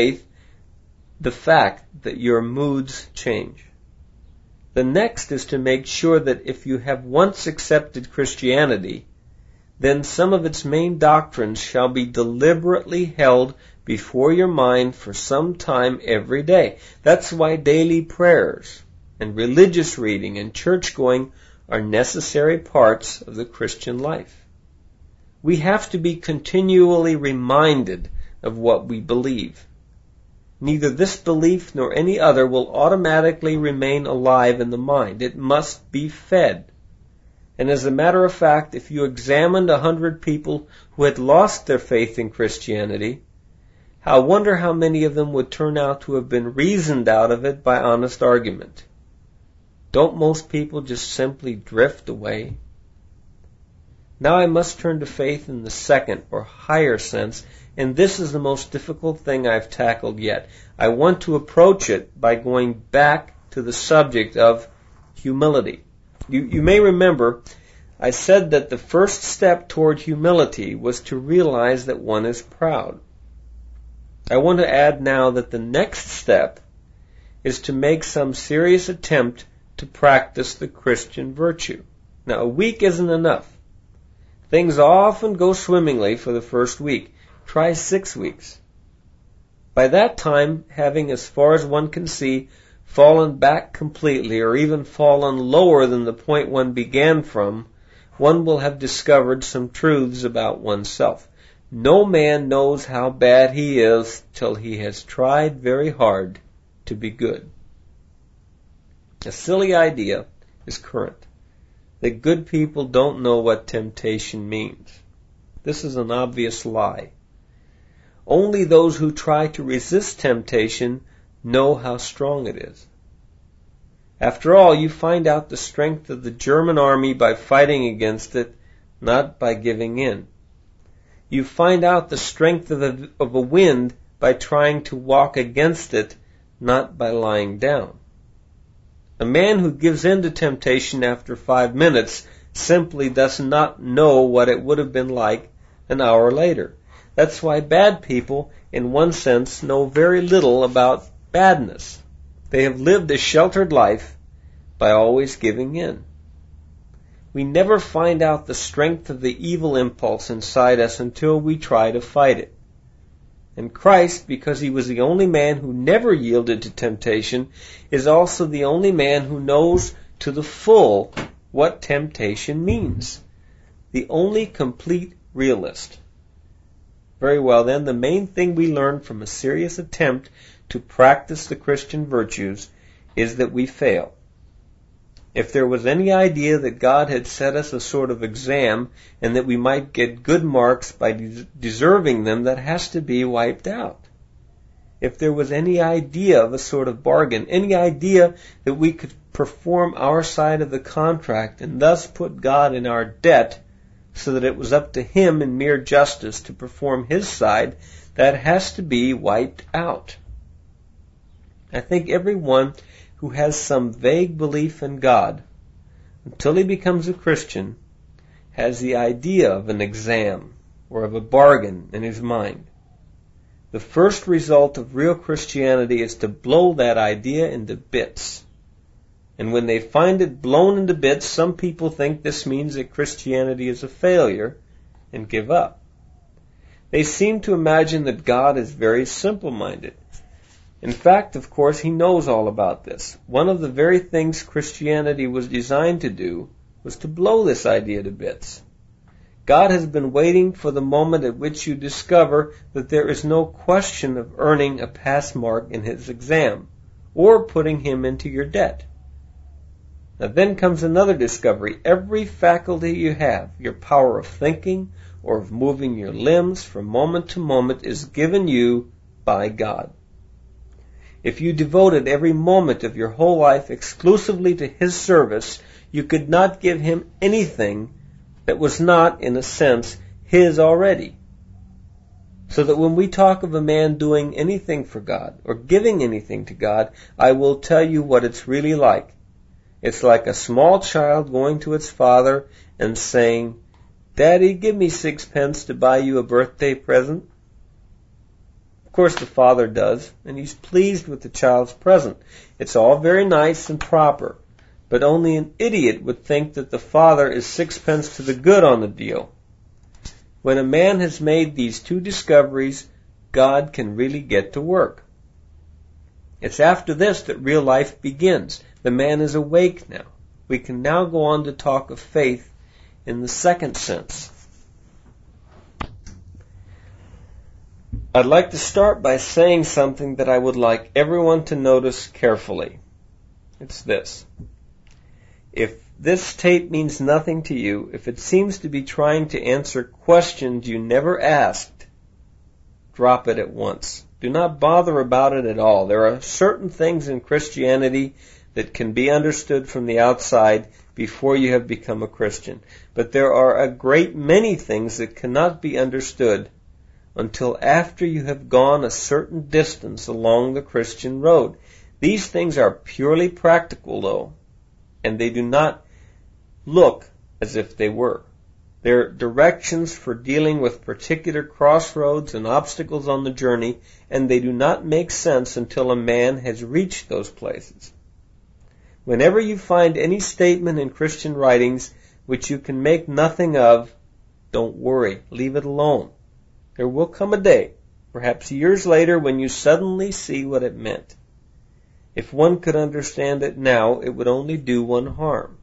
fact that your moods change. The next is to make sure that if you have once accepted Christianity, then some of its main doctrines shall be deliberately held before your mind for some time every day. That's why daily prayers and religious reading and church going are necessary parts of the Christian life. We have to be continually reminded of what we believe. Neither this belief nor any other will automatically remain alive in the mind. It must be fed. And as a matter of fact, if you examined 100 people who had lost their faith in Christianity, I wonder how many of them would turn out to have been reasoned out of it by honest argument. Don't most people just simply drift away? Now I must turn to faith in the second or higher sense, and this is the most difficult thing I've tackled yet. I want to approach it by going back to the subject of humility. You may remember I said that the first step toward humility was to realize that one is proud. I want to add now that the next step is to make some serious attempt to practice the Christian virtue. Now, a week isn't enough. Things often go swimmingly for the first week. Try 6 weeks. By that time, having, as far as one can see, fallen back completely or even fallen lower than the point one began from, one will have discovered some truths about oneself. No man knows how bad he is till he has tried very hard to be good. A silly idea is current, that good people don't know what temptation means. This is an obvious lie. Only those who try to resist temptation know how strong it is. After all, you find out the strength of the German army by fighting against it, not by giving in. You find out the strength of a wind by trying to walk against it, not by lying down. A man who gives in to temptation after 5 minutes simply does not know what it would have been like an hour later. That's why bad people, in one sense, know very little about badness. They have lived a sheltered life by always giving in. We never find out the strength of the evil impulse inside us until we try to fight it. And Christ, because he was the only man who never yielded to temptation, is also the only man who knows to the full what temptation means. the only complete realist. Very well then, the main thing we learn from a serious attempt to practice the Christian virtues is that we fail. If there was any idea that God had set us a sort of exam and that we might get good marks by deserving them, that has to be wiped out. If there was any idea of a sort of bargain, any idea that we could perform our side of the contract and thus put God in our debt so that it was up to Him in mere justice to perform His side, that has to be wiped out. I think everyone who has some vague belief in God, until he becomes a Christian, has the idea of an exam or of a bargain in his mind. The first result of real Christianity is to blow that idea into bits. And when they find it blown into bits, some people think this means that Christianity is a failure and give up. They seem to imagine that God is very simple-minded. In fact, of course, He knows all about this. One of the very things Christianity was designed to do was to blow this idea to bits. God has been waiting for the moment at which you discover that there is no question of earning a pass mark in His exam or putting Him into your debt. Now then comes another discovery. Every faculty you have, your power of thinking or of moving your limbs from moment to moment, is given you by God. If you devoted every moment of your whole life exclusively to His service, you could not give Him anything that was not, in a sense, His already. So that when we talk of a man doing anything for God or giving anything to God, I will tell you what it's really like. It's like a small child going to its father and saying, "Daddy, give me 6 pence to buy you a birthday present." Of course the father does, and he's pleased with the child's present. It's all very nice and proper, but only an idiot would think that the father is 6 pence to the good on the deal. When a man has made these two discoveries, God can really get to work. It's after this that real life begins. The man is awake now. We can now go on to talk of faith in the second sense. I'd like to start by saying something that I would like everyone to notice carefully. It's this. If this tape means nothing to you, if it seems to be trying to answer questions you never asked, drop it at once. Do not bother about it at all. There are certain things in Christianity that can be understood from the outside before you have become a Christian. But there are a great many things that cannot be understood until after you have gone a certain distance along the Christian road. These things are purely practical, though, and they do not look as if they were. They're directions for dealing with particular crossroads and obstacles on the journey, and they do not make sense until a man has reached those places. Whenever you find any statement in Christian writings which you can make nothing of, don't worry, leave it alone. There will come a day, perhaps years later, when you suddenly see what it meant. If one could understand it now, it would only do one harm.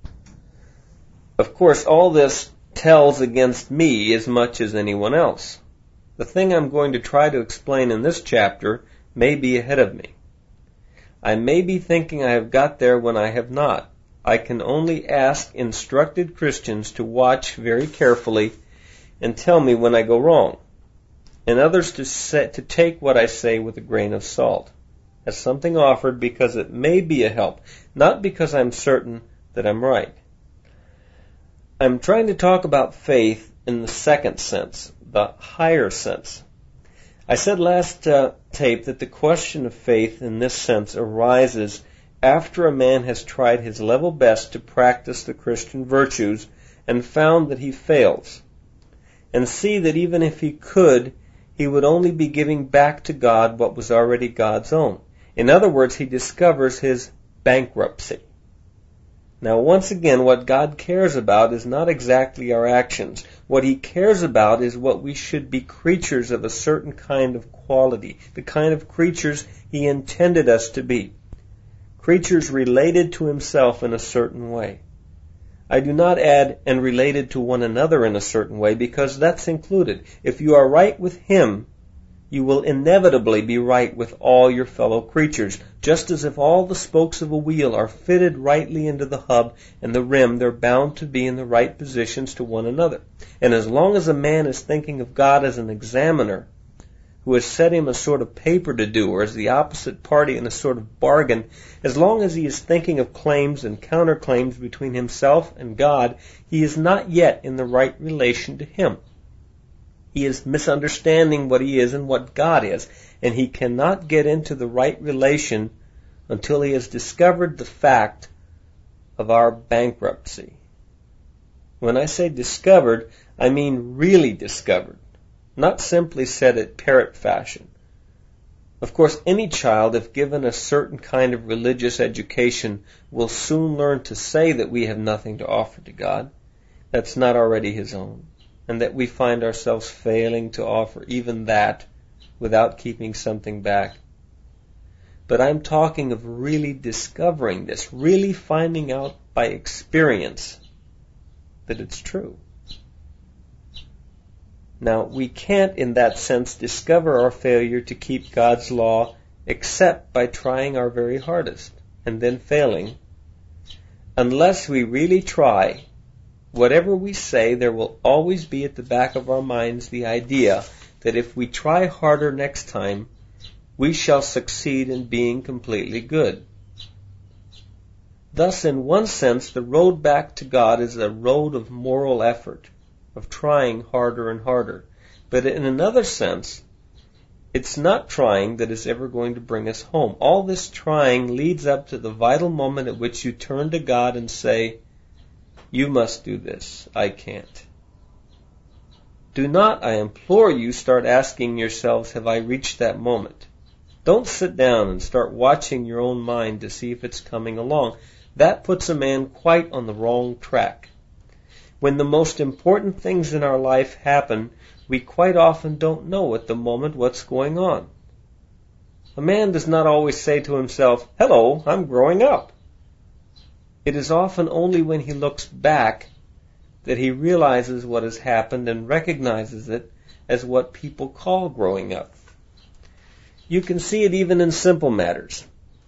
Of course, all this tells against me as much as anyone else. The thing I'm going to try to explain in this chapter may be ahead of me. I may be thinking I have got there when I have not. I can only ask instructed Christians to watch very carefully and tell me when I go wrong, and others to take what I say with a grain of salt, as something offered because it may be a help, not because I'm certain that I'm right. I'm trying to talk about faith in the second sense, the higher sense. I said last tape that the question of faith in this sense arises after a man has tried his level best to practice the Christian virtues and found that he fails, and see that even if he could, he would only be giving back to God what was already God's own. In other words, he discovers his bankruptcy. Now, once again, what God cares about is not exactly our actions. What He cares about is what we should be creatures of a certain kind of quality, the kind of creatures He intended us to be, creatures related to Himself in a certain way. I do not add and related to one another in a certain way, because that's included. If you are right with Him, you will inevitably be right with all your fellow creatures, just as if all the spokes of a wheel are fitted rightly into the hub and the rim, they're bound to be in the right positions to one another. And as long as a man is thinking of God as an examiner, who has set him a sort of paper to do, or as the opposite party in a sort of bargain, as long as he is thinking of claims and counterclaims between himself and God, he is not yet in the right relation to Him. He is misunderstanding what he is and what God is, and he cannot get into the right relation until he has discovered the fact of our bankruptcy. When I say discovered, I mean really discovered, not simply said at parrot fashion. Of course, any child, if given a certain kind of religious education, will soon learn to say that we have nothing to offer to God that's not already his own, and that we find ourselves failing to offer even that without keeping something back. But I'm talking of really discovering this, really finding out by experience that it's true. Now, we can't in that sense discover our failure to keep God's law except by trying our very hardest and then failing. Unless we really try, whatever we say, there will always be at the back of our minds the idea that if we try harder next time, we shall succeed in being completely good. Thus, in one sense, the road back to God is a road of moral effort, of trying harder and harder. But in another sense, it's not trying that is ever going to bring us home. All this trying leads up to the vital moment at which you turn to God and say, "You must do this. I can't." Do not, I implore you, start asking yourselves, have I reached that moment? Don't sit down and start watching your own mind to see if it's coming along. That puts a man quite on the wrong track. When the most important things in our life happen, we quite often don't know at the moment what's going on. A man does not always say to himself, "Hello, I'm growing up." It is often only when he looks back that he realizes what has happened and recognizes it as what people call growing up. You can see it even in simple matters.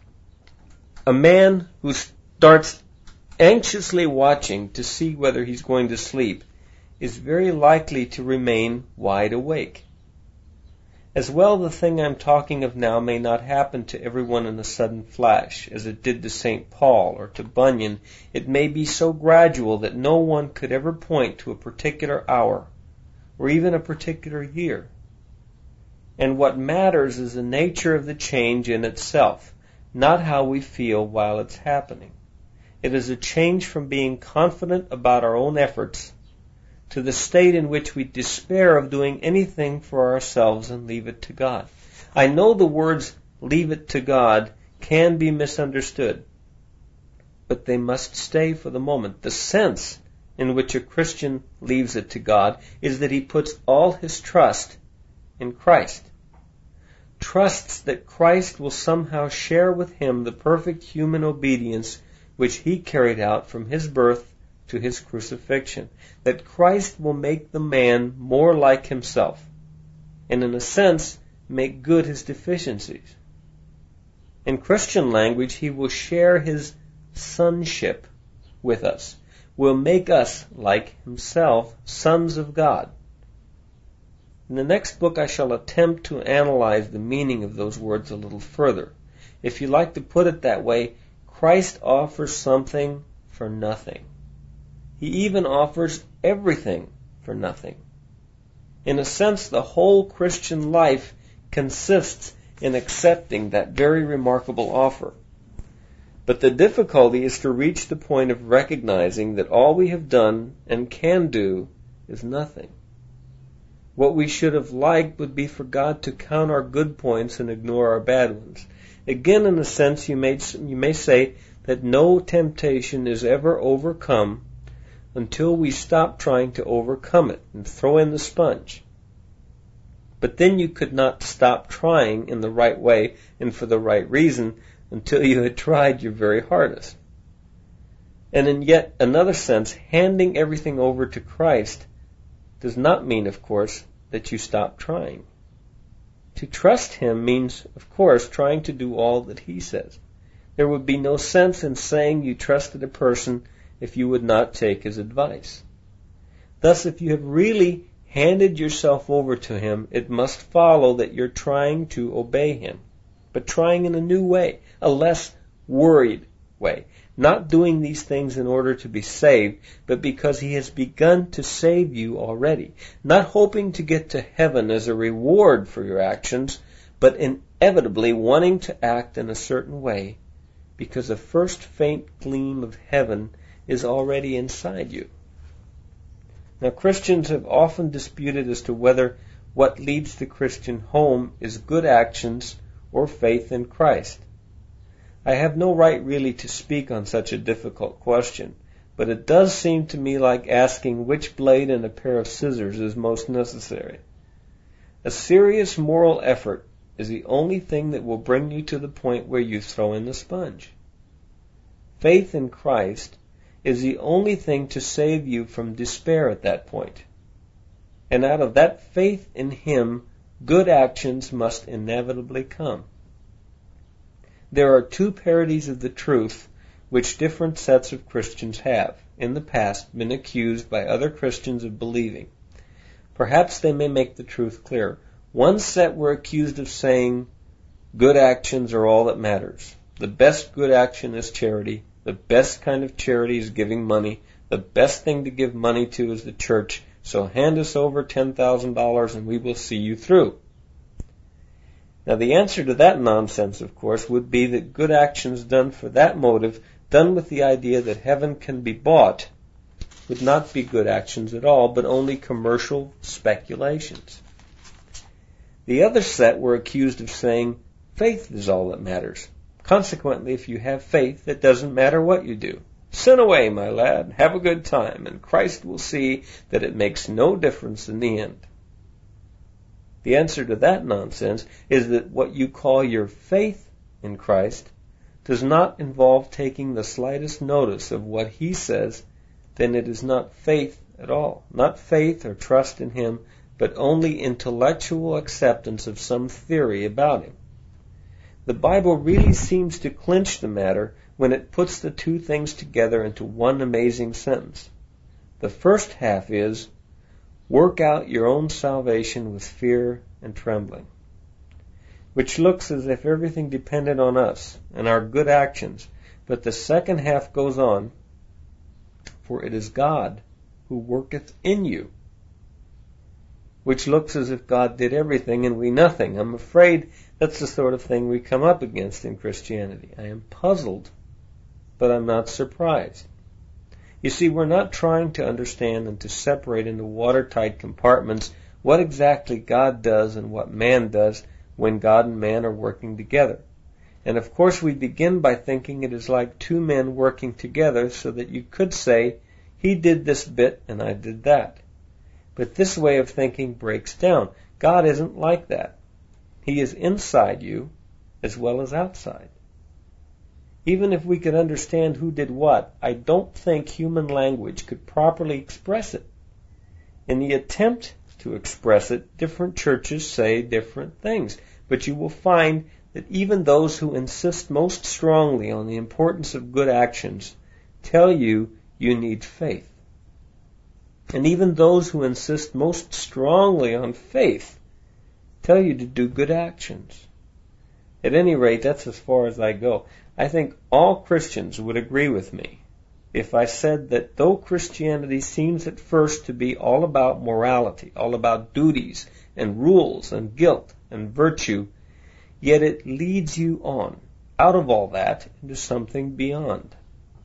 A man who starts anxiously watching to see whether he's going to sleep is very likely to remain wide awake. As well, the thing I'm talking of now may not happen to everyone in a sudden flash, as it did to St. Paul or to Bunyan. It may be so gradual that no one could ever point to a particular hour or even a particular year. And what matters is the nature of the change in itself, not how we feel while it's happening. It is a change from being confident about our own efforts to the state in which we despair of doing anything for ourselves and leave it to God. I know the words "leave it to God" can be misunderstood, but they must stay for the moment. The sense in which a Christian leaves it to God is that he puts all his trust in Christ, trusts that Christ will somehow share with him the perfect human obedience which he carried out from his birth to his crucifixion, that Christ will make the man more like himself, and in a sense make good his deficiencies. In Christian language, he will share his sonship with us, will make us, like himself, sons of God. In the next book, I shall attempt to analyze the meaning of those words a little further. If you like to put it that way, Christ offers something for nothing. He even offers everything for nothing. In a sense, the whole Christian life consists in accepting that very remarkable offer. But the difficulty is to reach the point of recognizing that all we have done and can do is nothing. What we should have liked would be for God to count our good points and ignore our bad ones. Again, in a sense, you may say that no temptation is ever overcome until we stop trying to overcome it and throw in the sponge. But then you could not stop trying in the right way and for the right reason until you had tried your very hardest. And in yet another sense, handing everything over to Christ does not mean, of course, that you stop trying. To trust Him means, of course, trying to do all that He says. There would be no sense in saying you trusted a person if you would not take his advice. Thus, if you have really handed yourself over to Him, it must follow that you're trying to obey Him, but trying in a new way, a less worried way. Not doing these things in order to be saved, but because He has begun to save you already. Not hoping to get to heaven as a reward for your actions, but inevitably wanting to act in a certain way, because a first faint gleam of heaven is already inside you. Now, Christians have often disputed as to whether what leads the Christian home is good actions or faith in Christ. I have no right really to speak on such a difficult question, but it does seem to me like asking which blade in a pair of scissors is most necessary. A serious moral effort is the only thing that will bring you to the point where you throw in the sponge. Faith in Christ is the only thing to save you from despair at that point. And out of that faith in Him, good actions must inevitably come. There are two parodies of the truth which different sets of Christians have, in the past, been accused by other Christians of believing. Perhaps they may make the truth clear. One set were accused of saying, good actions are all that matters. The best good action is charity. The best kind of charity is giving money. The best thing to give money to is the church. So hand us over $10,000 and we will see you through. Now, the answer to that nonsense, of course, would be that good actions done for that motive, done with the idea that heaven can be bought, would not be good actions at all, but only commercial speculations. The other set were accused of saying, faith is all that matters. Consequently, if you have faith, it doesn't matter what you do. Sin away, my lad, have a good time, and Christ will see that it makes no difference in the end. The answer to that nonsense is that what you call your faith in Christ does not involve taking the slightest notice of what He says, then it is not faith at all. Not faith or trust in Him, but only intellectual acceptance of some theory about Him. The Bible really seems to clinch the matter when it puts the two things together into one amazing sentence. The first half is, work out your own salvation with fear and trembling, which looks as if everything depended on us and our good actions. But the second half goes on, for it is God who worketh in you, which looks as if God did everything and we nothing. I'm afraid that's the sort of thing we come up against in Christianity. I am puzzled, but I'm not surprised. You see, we're not trying to understand and to separate into watertight compartments what exactly God does and what man does when God and man are working together. And of course we begin by thinking it is like two men working together so that you could say, he did this bit and I did that. But this way of thinking breaks down. God isn't like that. He is inside you as well as outside. Even if we could understand who did what, I don't think human language could properly express it. In the attempt to express it, different churches say different things. But you will find that even those who insist most strongly on the importance of good actions tell you you need faith. And even those who insist most strongly on faith tell you to do good actions. At any rate, that's as far as I go. I think all Christians would agree with me if I said that though Christianity seems at first to be all about morality, all about duties and rules and guilt and virtue, yet it leads you on, out of all that, into something beyond.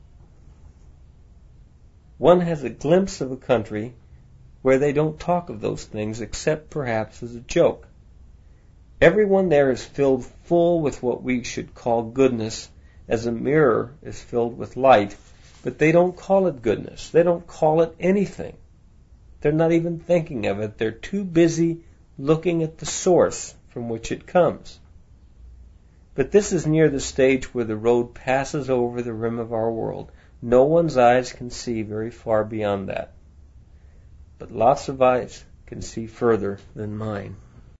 One has a glimpse of a country where they don't talk of those things except perhaps as a joke. Everyone there is filled full with what we should call goodness, as a mirror is filled with light, but they don't call it goodness. They don't call it anything. They're not even thinking of it. They're too busy looking at the source from which it comes. But this is near the stage where the road passes over the rim of our world. No one's eyes can see very far beyond that. But lots of eyes can see further than mine.